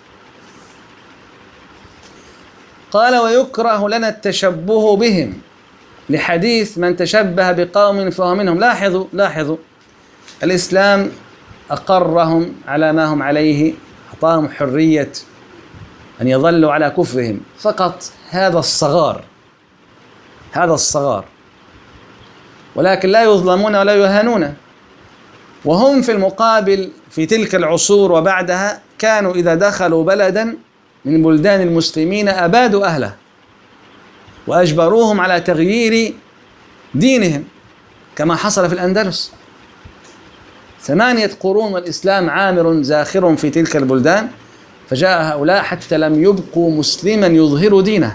قال: ويكره لنا التشبه بهم لحديث من تشبه بقوم فهو منهم. لاحظوا لاحظوا الإسلام أقرهم على ما هم عليه، أعطاهم حرية أن يظلوا على كفرهم، فقط هذا الصغار، هذا الصغار، ولكن لا يظلمون ولا يهانون. وهم في المقابل في تلك العصور وبعدها كانوا إذا دخلوا بلدا من بلدان المسلمين أبادوا أهله وأجبروهم على تغيير دينهم، كما حصل في الأندلس. ثمانية قرون والإسلام عامر زاخر في تلك البلدان، فجاء هؤلاء حتى لم يبقوا مسلما يظهر دينه.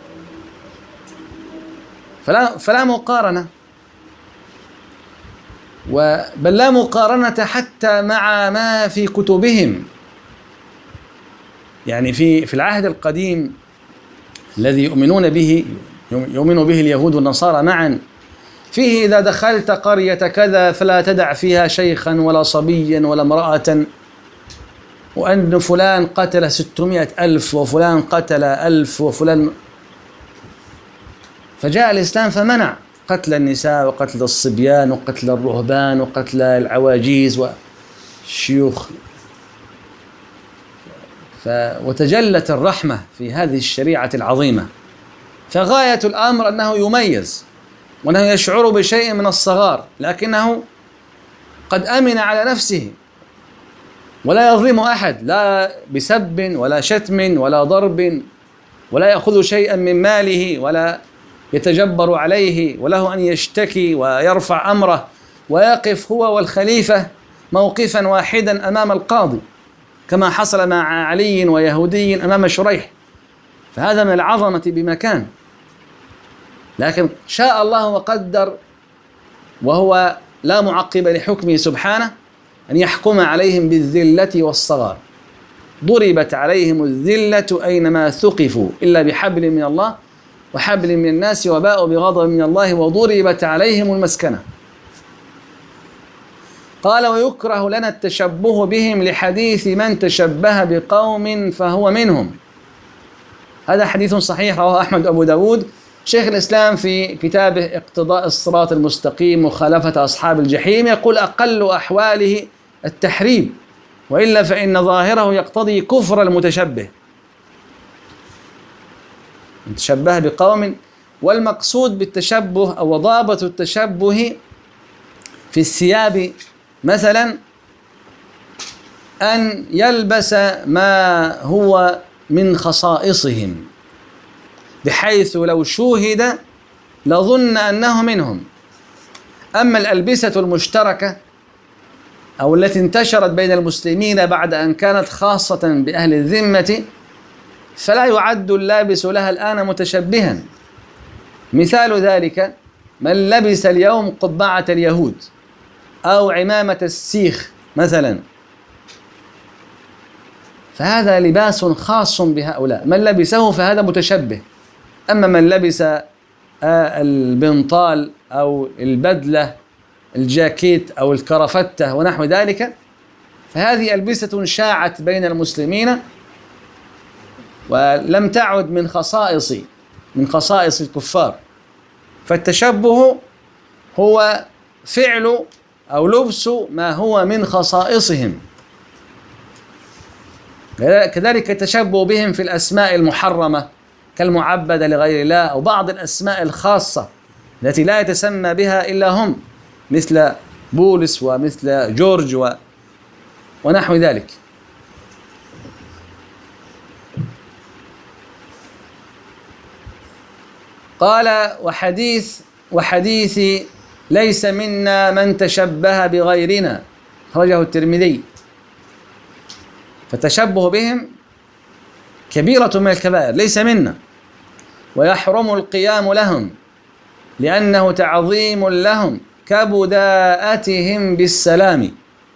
فلا, فلا مقارنة، بل لا مقارنة حتى مع ما في كتبهم. يعني في في العهد القديم الذي يؤمنون به يؤمن به اليهود والنصارى معا، فيه إذا دخلت قرية كذا فلا تدع فيها شيخا ولا صبيا ولا امرأة، وأن فلان قتل ستمائة ألف وفلان قتل ألف وفلان. فجاء الإسلام فمنع قتل النساء وقتل الصبيان وقتل الرهبان وقتل العواجيز والشيوخ. وتجلت الرحمة في هذه الشريعة العظيمة. فغاية الأمر أنه يميز وأنه يشعر بشيء من الصغار، لكنه قد أمن على نفسه ولا يظلم أحد، لا بسب ولا شتم ولا ضرب، ولا يأخذ شيئا من ماله ولا يتجبر عليه، وله أن يشتكي ويرفع أمره ويقف هو والخليفة موقفا واحدا أمام القاضي، كما حصل مع علي ويهودي أمام شريح. فهذا من العظمة بمكان. لكن شاء الله وقدر، وهو لا معقب لحكمه سبحانه، أن يحكم عليهم بالذلة والصغار. ضربت عليهم الذلة أينما ثقفوا إلا بحبل من الله وحبل من الناس وباءوا بغضب من الله وضربت عليهم المسكنة. قال: ويكره لنا التشبه بهم لحديث من تشبه بقوم فهو منهم. هذا حديث صحيح رواه أحمد أبو داود. شيخ الإسلام في كتابه اقتضاء الصراط المستقيم مخالفة أصحاب الجحيم يقول: أقل أحواله التحريم، وإلا فإن ظاهره يقتضي كفر المتشبه، تشبه بقوم. والمقصود بالتشبه أو ضابط التشبه في الثياب مثلا أن يلبس ما هو من خصائصهم، بحيث لو شوهد لظن أنه منهم. أما الألبسة المشتركة أو التي انتشرت بين المسلمين بعد أن كانت خاصة بأهل الذمة فلا يعد اللابس لها الآن متشبها. مثال ذلك من لبس اليوم قبعة اليهود أو عمامة السيخ مثلا، فهذا لباس خاص بهؤلاء، من لبسه فهذا متشبه. أما من لبس البنطال أو البدلة الجاكيت أو الكرافتة ونحو ذلك فهذه ألبسة شاعت بين المسلمين ولم تعد من خصائص من خصائص الكفار. فالتشبه هو فعل أو لبس ما هو من خصائصهم. كذلك التشبه بهم في الأسماء المحرمة كالمعبدة لغير الله أو بعض الأسماء الخاصة التي لا يتسمى بها إلا هم، مثل بولس ومثل جورج و... ونحو ذلك. قال وحديث وحديث ليس منا من تشبه بغيرنا، خرجه الترمذي. فالتشبه بهم كبيرة من الكبائر، ليس منا، ويحرم القيام لهم لأنه تعظيم لهم كبداءتهم بالسلام،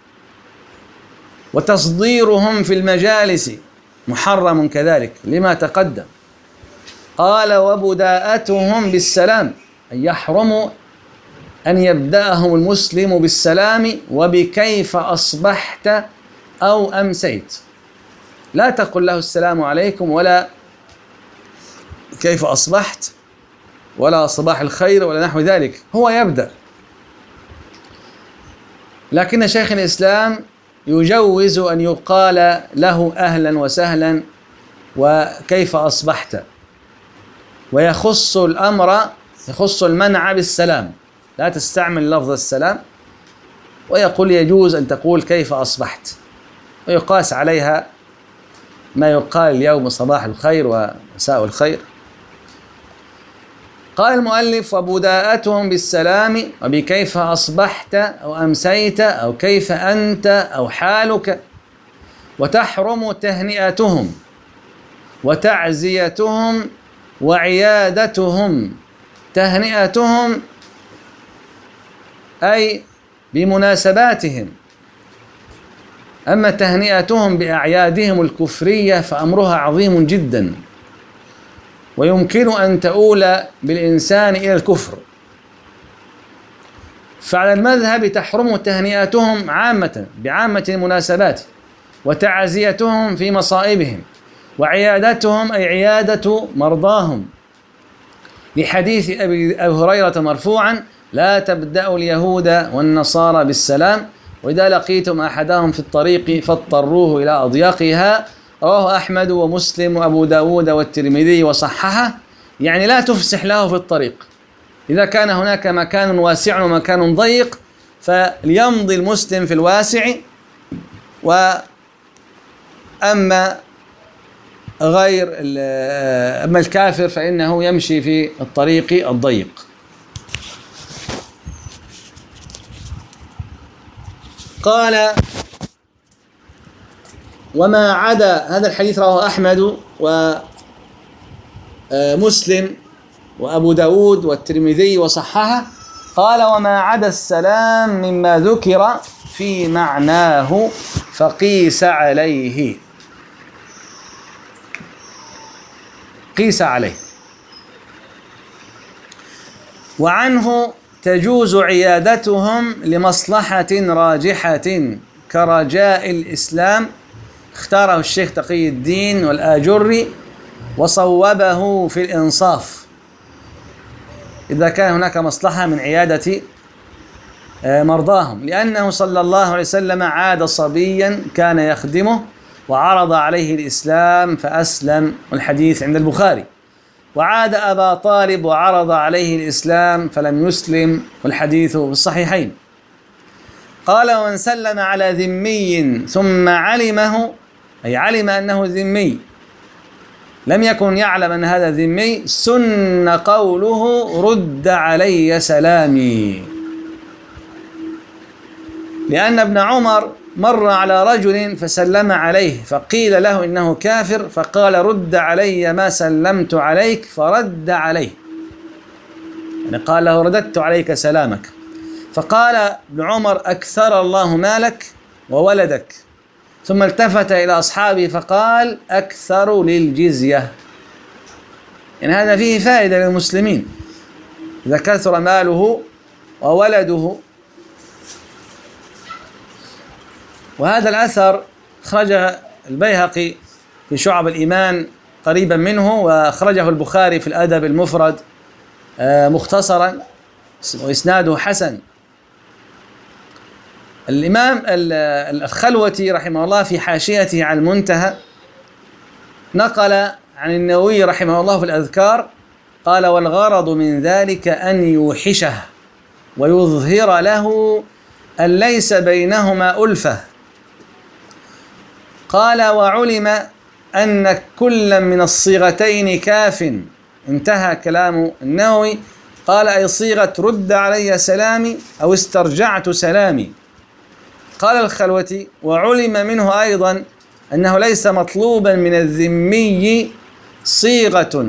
وتصديرهم في المجالس محرم كذلك لما تقدم. قال وبداءتهم بالسلام أي يحرم أن يبدأهم المسلم بالسلام وبكيف أصبحت أو أمسيت، لا تقل له السلام عليكم ولا كيف أصبحت ولا صباح الخير ولا نحو ذلك، هو يبدأ. لكن شيخ الإسلام يجوز أن يقال له أهلا وسهلا وكيف أصبحت، ويخص الأمر يخص المنع بالسلام، لا تستعمل لفظ السلام، ويقول يجوز أن تقول كيف أصبحت، ويقاس عليها ما يقال اليوم صباح الخير ومساء الخير. قال المؤلف وبداءتهم بالسلام وبكيف أصبحت أو أمسيت أو كيف أنت أو حالك، وتحرم تهنئتهم وتعزيتهم وعيادتهم. تهنئتهم أي بمناسباتهم، أما تهنئتهم بأعيادهم الكفرية فأمرها عظيم جدا، ويمكن أن تؤول بالإنسان إلى الكفر. فعلى المذهب تحرم تهنئتهم عامة بعامة المناسبات، وتعزيتهم في مصائبهم، وعيادتهم أي عيادة مرضاهم، لحديث أبي هريرة مرفوعا لا تبدأوا اليهود والنصارى بالسلام وإذا لقيتم أحدهم في الطريق فاضطروه إلى أضيقها، رواه أحمد ومسلم وأبو داود والترمذي وصححه. يعني لا تفسح له في الطريق، إذا كان هناك مكان واسع ومكان ضيق فليمضي المسلم في الواسع، وأما غير أما الكافر فإنه يمشي في الطريق الضيق. قال وما عدا، هذا الحديث رواه أحمد ومسلم وأبو داود والترمذي وصححه. قال وما عدا السلام مما ذكر في معناه فقيس عليه، قيس عليه. وعنه تجوز عيادتهم لمصلحة راجحة كرجاء الإسلام، اختاره الشيخ تقي الدين والآجري وصوبه في الإنصاف، إذا كان هناك مصلحة من عيادة مرضاهم، لأنه صلى الله عليه وسلم عاد صبيا كان يخدمه وعرض عليه الإسلام فأسلم، والحديث عند البخاري. وعاد أبا طالب وعرض عليه الإسلام فلم يسلم، والحديث في الصحيحين. قال ومن سلم على ذمي ثم علمه، أي علم أنه ذمي، لم يكن يعلم أن هذا ذمي، سن قوله رد علي سلامي. لأن ابن عمر مر على رجل فسلم عليه فقيل له إنه كافر، فقال رد علي ما سلمت عليك، فرد عليه، يعني قال له رددت عليك سلامك. فقال ابن عمر أكثر الله مالك وولدك، ثم التفت إلى أصحابه فقال أكثر للجزية. يعني هذا فيه فائدة للمسلمين، إذا كثر ماله وولده. وهذا الأثر خرج البيهقي في شعب الإيمان قريبا منه، وأخرجه البخاري في الأدب المفرد مختصرا وإسناده حسن. الإمام الخلوتي رحمه الله في حاشيته على المنتهى نقل عن النووي رحمه الله في الأذكار قال والغرض من ذلك أن يوحشه ويظهر له أن ليس بينهما ألفة. قال وعلم أن كل من الصيغتين كاف. انتهى كلام النووي. قال أي صيغة رد علي سلامي أو استرجعت سلامي. قال الخلوتي وعلم منه أيضا أنه ليس مطلوبا من الذمي صيغة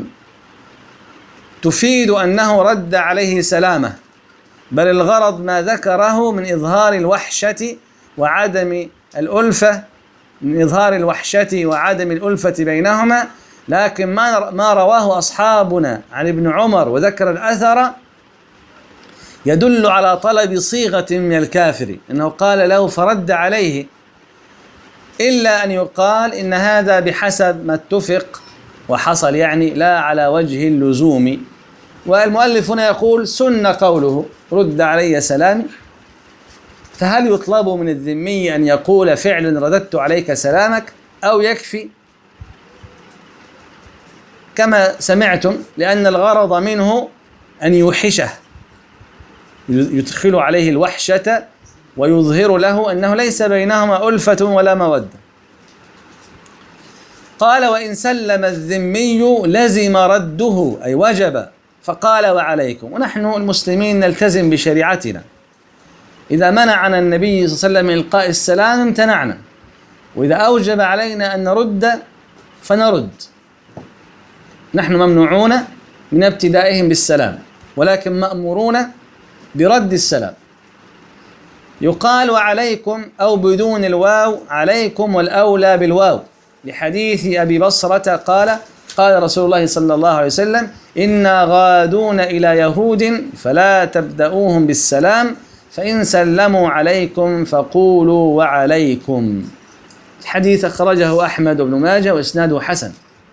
تفيد أنه رد عليه سلامه، بل الغرض ما ذكره من إظهار الوحشة وعدم الألفة من إظهار الوحشة وعدم الألفة بينهما. لكن ما ما رواه أصحابنا عن ابن عمر وذكر الأثر يدل على طلب صيغة من الكافر، أنه قال له فرد عليه، إلا أن يقال إن هذا بحسب ما اتفق وحصل، يعني لا على وجه اللزوم. والمؤلف هنا يقول سن قوله رد علي سلامي، فهل يطلب من الذمي أن يقول فعلا رددت عليك سلامك، أو يكفي كما سمعتم؟ لأن الغرض منه أن يوحشه، يدخل عليه الوحشة ويظهر له أنه ليس بينهما ألفة ولا مودة. قال وإن سلم الذمي لزم رده، أي وجب. فقال وعليكم. ونحن المسلمين نلتزم بشريعتنا، إذا منعنا النبي صلى الله عليه وسلم من إلقاء السلام امتنعنا، وإذا أوجب علينا أن نرد فنرد. نحن ممنوعون من ابتدائهم بالسلام، ولكن مأمورون برد السلام. يقال وعليكم أو بدون الواو، عليكم والأولى بالواو، لحديث أبي بصرة قال قال رسول الله صلى الله عليه وسلم إنا غادون إلى يهود فلا تبدأوهم بالسلام فإن سلموا عليكم فقولوا وعليكم. الحديث أخرجه أحمد بن ماجه وإسناده حسن.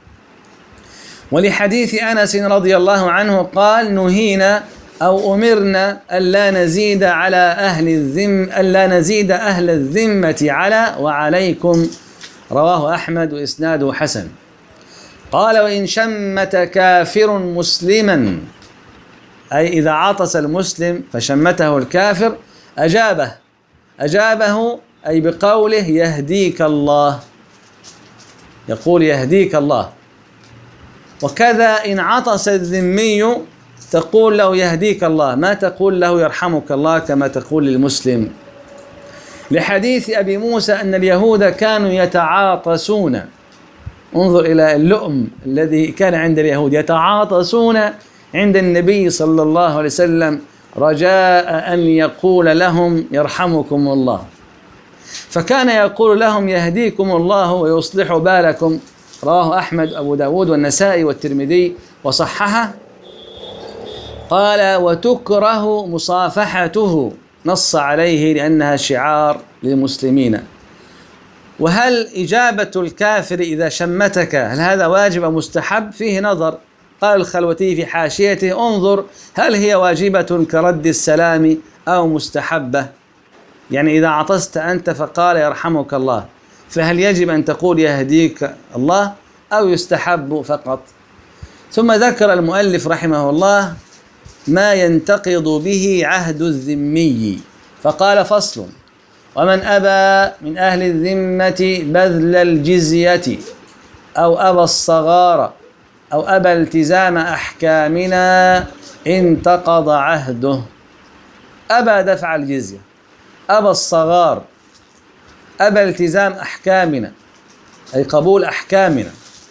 ولحديث أنس رضي الله عنه قال نهينا أو أمرنا ألا نزيد على أهل الذم ألا نزيد أهل الذمة على وعليكم، رواه أحمد وإسناده حسن. قال وإن شمت كافر مسلما، أي إذا عطس المسلم فشمته الكافر أجابه أجابه أي بقوله يهديك الله، يقول يهديك الله. وكذا إن عطس الذمي تقول له يهديك الله، ما تقول له يرحمك الله كما تقول للمسلم. لحديث أبي موسى أن اليهود كانوا يتعاطسون، انظر إلى اللؤم الذي كان عند اليهود، يتعاطسون عند النبي صلى الله عليه وسلم رجاء أن يقول لهم يرحمكم الله، فكان يقول لهم يهديكم الله ويصلح بالكم، رواه أحمد أبو داود والنسائي والترمذي وصححه. قال وتكره مصافحته، نص عليه لأنها شعار للمسلمين. وهل إجابة الكافر إذا شمتك هل هذا واجب أو مستحب؟ فيه نظر. قال الخلوتي في حاشيته انظر هل هي واجبة كرد السلام أو مستحبة، يعني إذا عطست أنت فقال يرحمك الله فهل يجب أن تقول يهديك الله أو يستحب فقط؟ ثم ذكر المؤلف رحمه الله ما ينتقض به عهد الذمي، فقال فصل ومن أبى من أهل الذمة بذل الجزية أو أبى الصغار أو أبى التزام أحكامنا انتقض عهده. أبى دفع الجزية، أبى الصغار، أبى التزام أحكامنا أي قبول أحكامنا،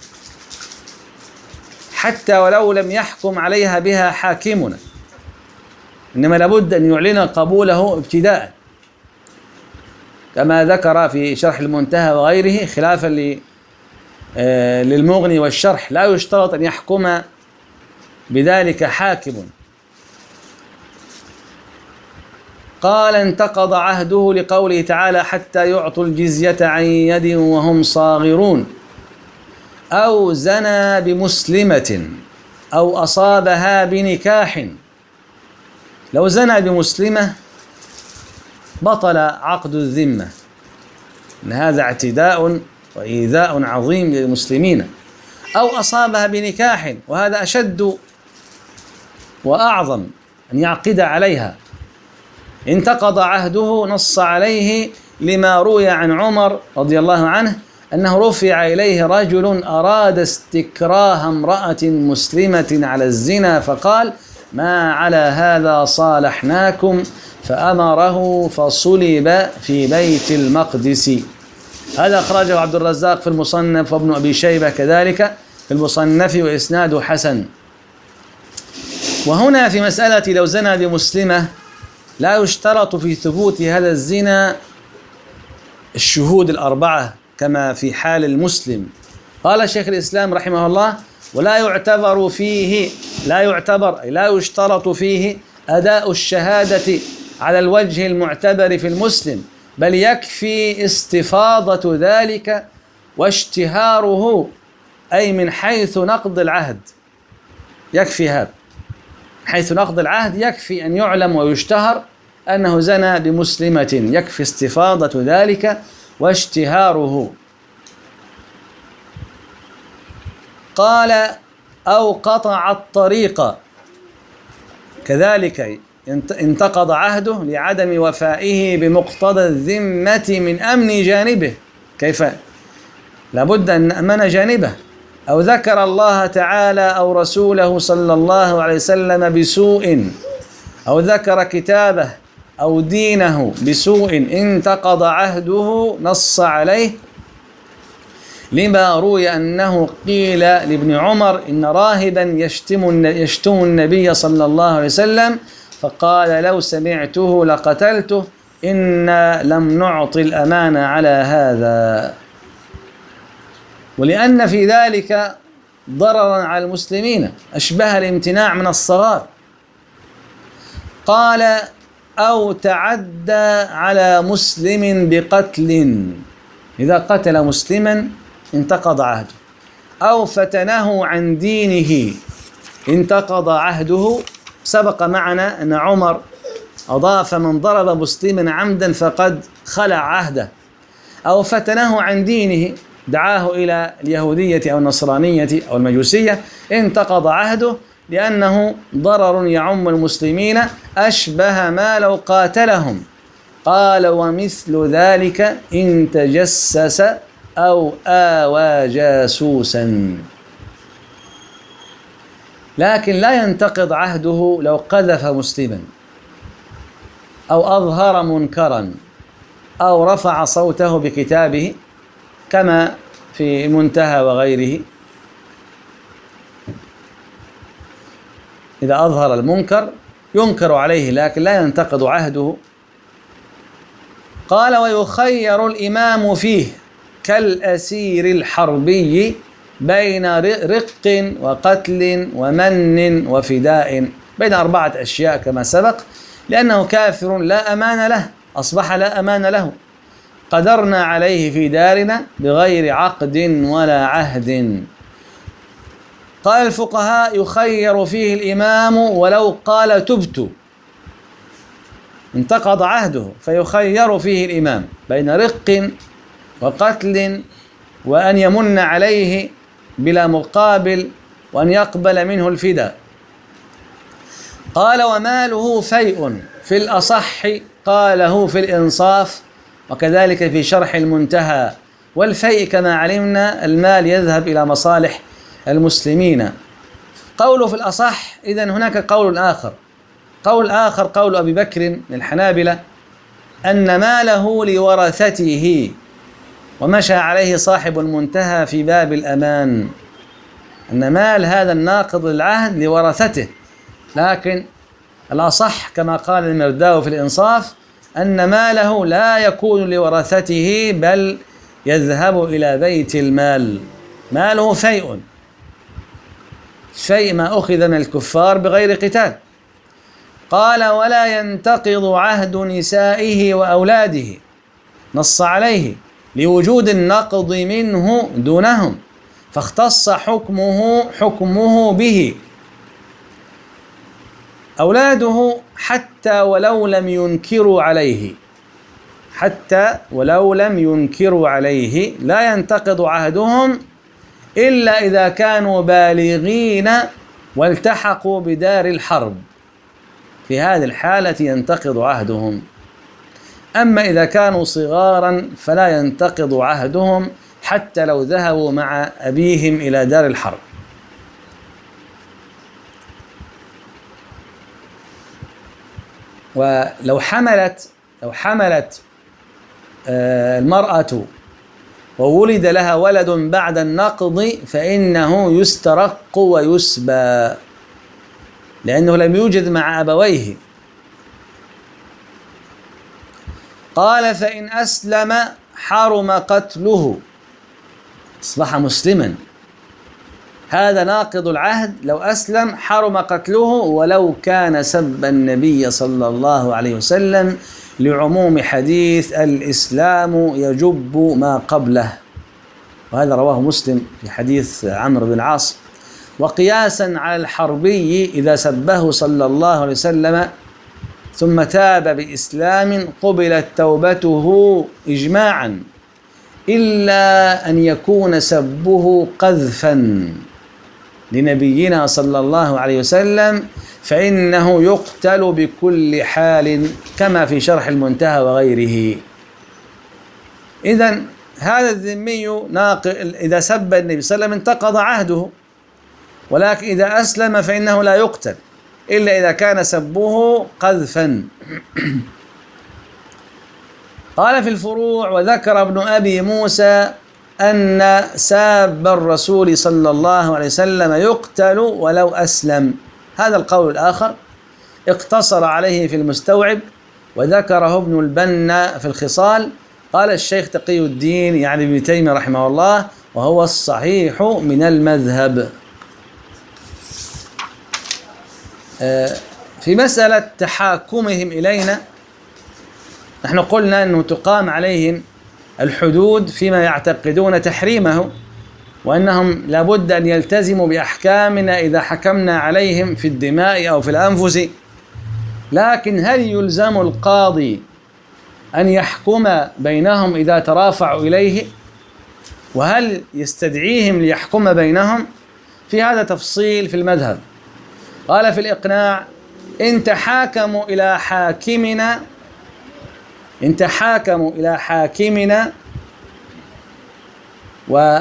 حتى ولو لم يحكم عليها بها حاكمنا، إنما لابد أن يعلن قبوله ابتداء، كما ذكر في شرح المنتهى وغيره خلافا للمغني والشرح: لا يشترط أن يحكم بذلك حاكم. قال: انتقض عهده لقوله تعالى: حتى يعطوا الجزية عن يد وهم صاغرون. أو زنى بمسلمة أو أصابها بنكاح. لو زنى بمسلمة بطل عقد الذمة، إن هذا اعتداء وإيذاء عظيم للمسلمين. أو أصابها بنكاح، وهذا أشد وأعظم، أن يعقد عليها. انتقض عهده، نص عليه لما روي عن عمر رضي الله عنه أنه رفع إليه رجل أراد استكراه امرأة مسلمة على الزنا فقال: ما على هذا صالحناكم، فأمره فصلب في بيت المقدس. هذا أخرجه عبد الرزاق في المصنف وابن أبي شيبة كذلك في المصنف وإسناده حسن. وهنا في مسألة لو زنى بمسلمة لا يشترط في ثبوت هذا الزنا الشهود الأربعة كما في حال المسلم. قال شيخ الإسلام رحمه الله: ولا يعتبر فيه لا يعتبر أي لا يشترط فيه أداء الشهادة على الوجه المعتبر في المسلم، بل يكفي استفاضة ذلك واشتهاره، أي من حيث نقض العهد. يكفي هذا، حيث نقض العهد يكفي أن يعلم ويشتهر أنه زنى بمسلمة، يكفي استفاضة ذلك واشتهاره. قال: أو قطع الطريق، كذلك انتقض عهده لعدم وفائه بمقتضى الذمة من أمن جانبه. كيف؟ لابد أن نأمن جانبه. أو ذكر الله تعالى أو رسوله صلى الله عليه وسلم بسوء، أو ذكر كتابه أو دينه بسوء انتقض عهده، نص عليه لما روي أنه قيل لابن عمر: إن راهبا يشتم يشتم النبي صلى الله عليه وسلم، فقال: لو سمعته لقتلته، إنا لم نعطي الأمان على هذا. ولأن في ذلك ضررا على المسلمين أشبه الامتناع من الصغار. قال: أو تعدى على مسلم بقتل، إذا قتل مسلما انتقض عهده. أو فتنه عن دينه انتقض عهده. سبق معنا أن عمر أضاف: من ضرب مسلما عمدا فقد خلع عهده. أو فتنه عن دينه، دعاه إلى اليهودية أو النصرانية أو المجوسية، انتقض عهده، لأنه ضرر يعم المسلمين أشبه ما لو قاتلهم. قال: ومثل ذلك إن تجسس أو آوى جاسوسا. لكن لا ينتقض عهده لو قذف مسلما أو أظهر منكرا أو رفع صوته بكتابه كما في منتهى وغيره. إذا أظهر المنكر ينكر عليه لكن لا ينتقض عهده. قال: ويخير الإمام فيه كالأسير الحربي بين رق وقتل ومن وفداء، بين أربعة أشياء كما سبق، لأنه كافر لا أمان له، أصبح لا أمان له. قدرنا عليه في دارنا بغير عقد ولا عهد. قال الفقهاء: يخير فيه الإمام ولو قال تبت، انتقض عهده، فيخير فيه الإمام بين رق وقتل وأن يمن عليه بلا مقابل وأن يقبل منه الفداء. قال: وماله فيء في الأصح، قاله في الإنصاف وكذلك في شرح المنتهى. والفيء كما علمنا المال يذهب إلى مصالح المسلمين. قوله في الأصح، إذن هناك قول آخر. قول آخر قول أبي بكر الحنابلة أن ماله لورثته، ومشى عليه صاحب المنتهى في باب الأمان، أن مال هذا الناقض للعهد لورثته. لكن الأصح كما قال المرداوي في الإنصاف أن ماله لا يكون لورثته بل يذهب إلى بيت المال. ماله فيء، شيء ما أخذ من الكفار بغير قتال. قال ولا ينتقض عهد نسائه وأولاده، نص عليه لوجود النقض منه دونهم، فاختص حكمه حكمه به. أولاده حتى ولو لم ينكروا عليه، حتى ولو لم ينكروا عليه لا ينتقض عهدهم إلا إذا كانوا بالغين والتحقوا بدار الحرب، في هذه الحالة ينتقض عهدهم. أما إذا كانوا صغارا فلا ينتقض عهدهم حتى لو ذهبوا مع أبيهم إلى دار الحرب. ولو حملت لو حملت المرأة وولد لها ولد بعد النقض فإنه يسترق ويسبى، لأنه لم يوجد مع أبويه. قال فإن أسلم حرم قتله، أصبح مسلما، هذا ناقض العهد، لو أسلم حرم قتله ولو كان سب النبي صلى الله عليه وسلم، لعموم حديث الإسلام يجب ما قبله، وهذا رواه مسلم في حديث عمرو بن العاص. وقياسا على الحربي إذا سبه صلى الله عليه وسلم ثم تاب بإسلام قبلت توبته إجماعا، إلا أن يكون سبه قذفا لنبينا صلى الله عليه وسلم فإنه يقتل بكل حال، كما في شرح المنتهى وغيره. إذن هذا الذمي ناقل إذا سب النبي صلى الله عليه وسلم انتقض عهده، ولكن إذا أسلم فإنه لا يقتل إلا إذا كان سبه قذفا. قال في الفروع وذكر ابن أبي موسى أن ساب الرسول صلى الله عليه وسلم يقتل ولو أسلم. هذا القول الآخر اقتصر عليه في المستوعب وذكره ابن البنا في الخصال. قال الشيخ تقي الدين يعني ابن تيمية رحمه الله وهو الصحيح من المذهب. في مسألة تحاكمهم إلينا، نحن قلنا أنه تقام عليهم الحدود فيما يعتقدون تحريمه، وأنهم لابد أن يلتزموا بأحكامنا إذا حكمنا عليهم في الدماء أو في الأنفس. لكن هل يلزم القاضي أن يحكم بينهم إذا ترافعوا إليه؟ وهل يستدعيهم ليحكم بينهم؟ في هذا تفصيل في المذهب. قال في الإقناع إن تحاكموا إلى حاكمنا إن تحاكموا إلى حاكمنا و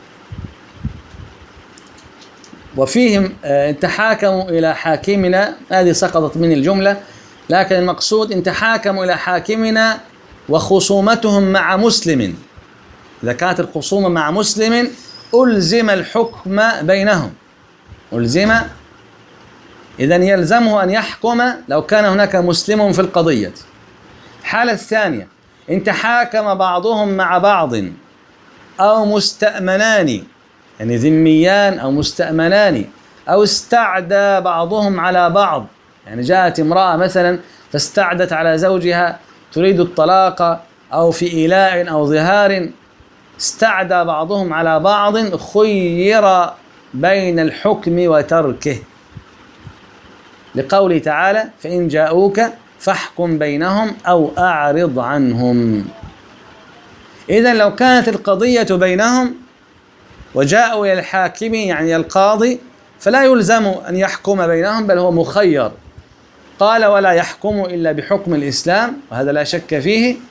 وفيهم إن تحاكموا إلى حاكمنا، هذه سقطت من الجملة، لكن المقصود إن تحاكموا إلى حاكمنا وخصومتهم مع مسلم، إذا كانت الخصومة مع مسلم ألزم الحكم بينهم، ألزم، إذن يلزمه أن يحكم لو كان هناك مسلم في القضية. الحالة الثانية إن تحاكم بعضهم مع بعض أو مستأمنان، يعني ذميان أو مستأمنان، أو استعدى بعضهم على بعض، يعني جاءت امرأة مثلا فاستعدت على زوجها تريد الطلاق أو في إيلاء أو ظهار، استعدى بعضهم على بعض، خير بين الحكم وتركه، لقوله تعالى فإن جاءوك فاحكم بينهم أو أعرض عنهم. إذن لو كانت القضية بينهم وجاءوا إلى الحاكم يعني القاضي فلا يلزم أن يحكم بينهم بل هو مخير. قال ولا يحكم إلا بحكم الإسلام، وهذا لا شك فيه،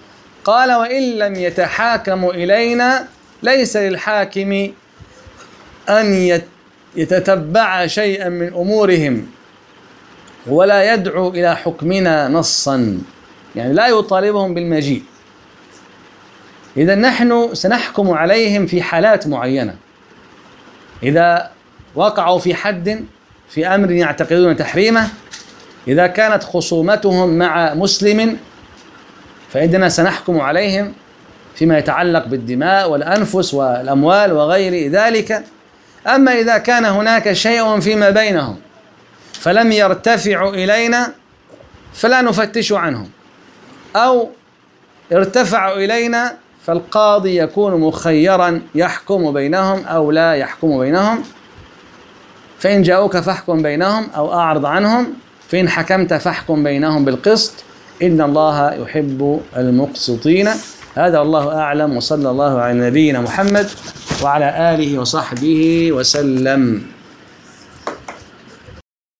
قال وإن لم يتحاكموا إلينا ليس للحاكم أن يتتبع شيئا من أمورهم ولا يدعو إلى حكمنا نصا، يعني لا يطالبهم بالمجيء. إذا نحن سنحكم عليهم في حالات معينة، إذا وقعوا في حد في أمر يعتقدون تحريمه، إذا كانت خصومتهم مع مسلم فإننا سنحكم عليهم فيما يتعلق بالدماء والأنفس والأموال وغير ذلك. أما إذا كان هناك شيء فيما بينهم فلم يرتفعوا إلينا فلا نفتش عنهم، أو ارتفعوا إلينا فالقاضي يكون مخيرا يحكم بينهم أو لا يحكم بينهم. فإن جاءوك فاحكم بينهم أو أعرض عنهم، فإن حكمت فاحكم بينهم بالقسط إن الله يحب المقسطين. هذا والله أعلم، وصلى الله على نبينا محمد وعلى آله وصحبه وسلم.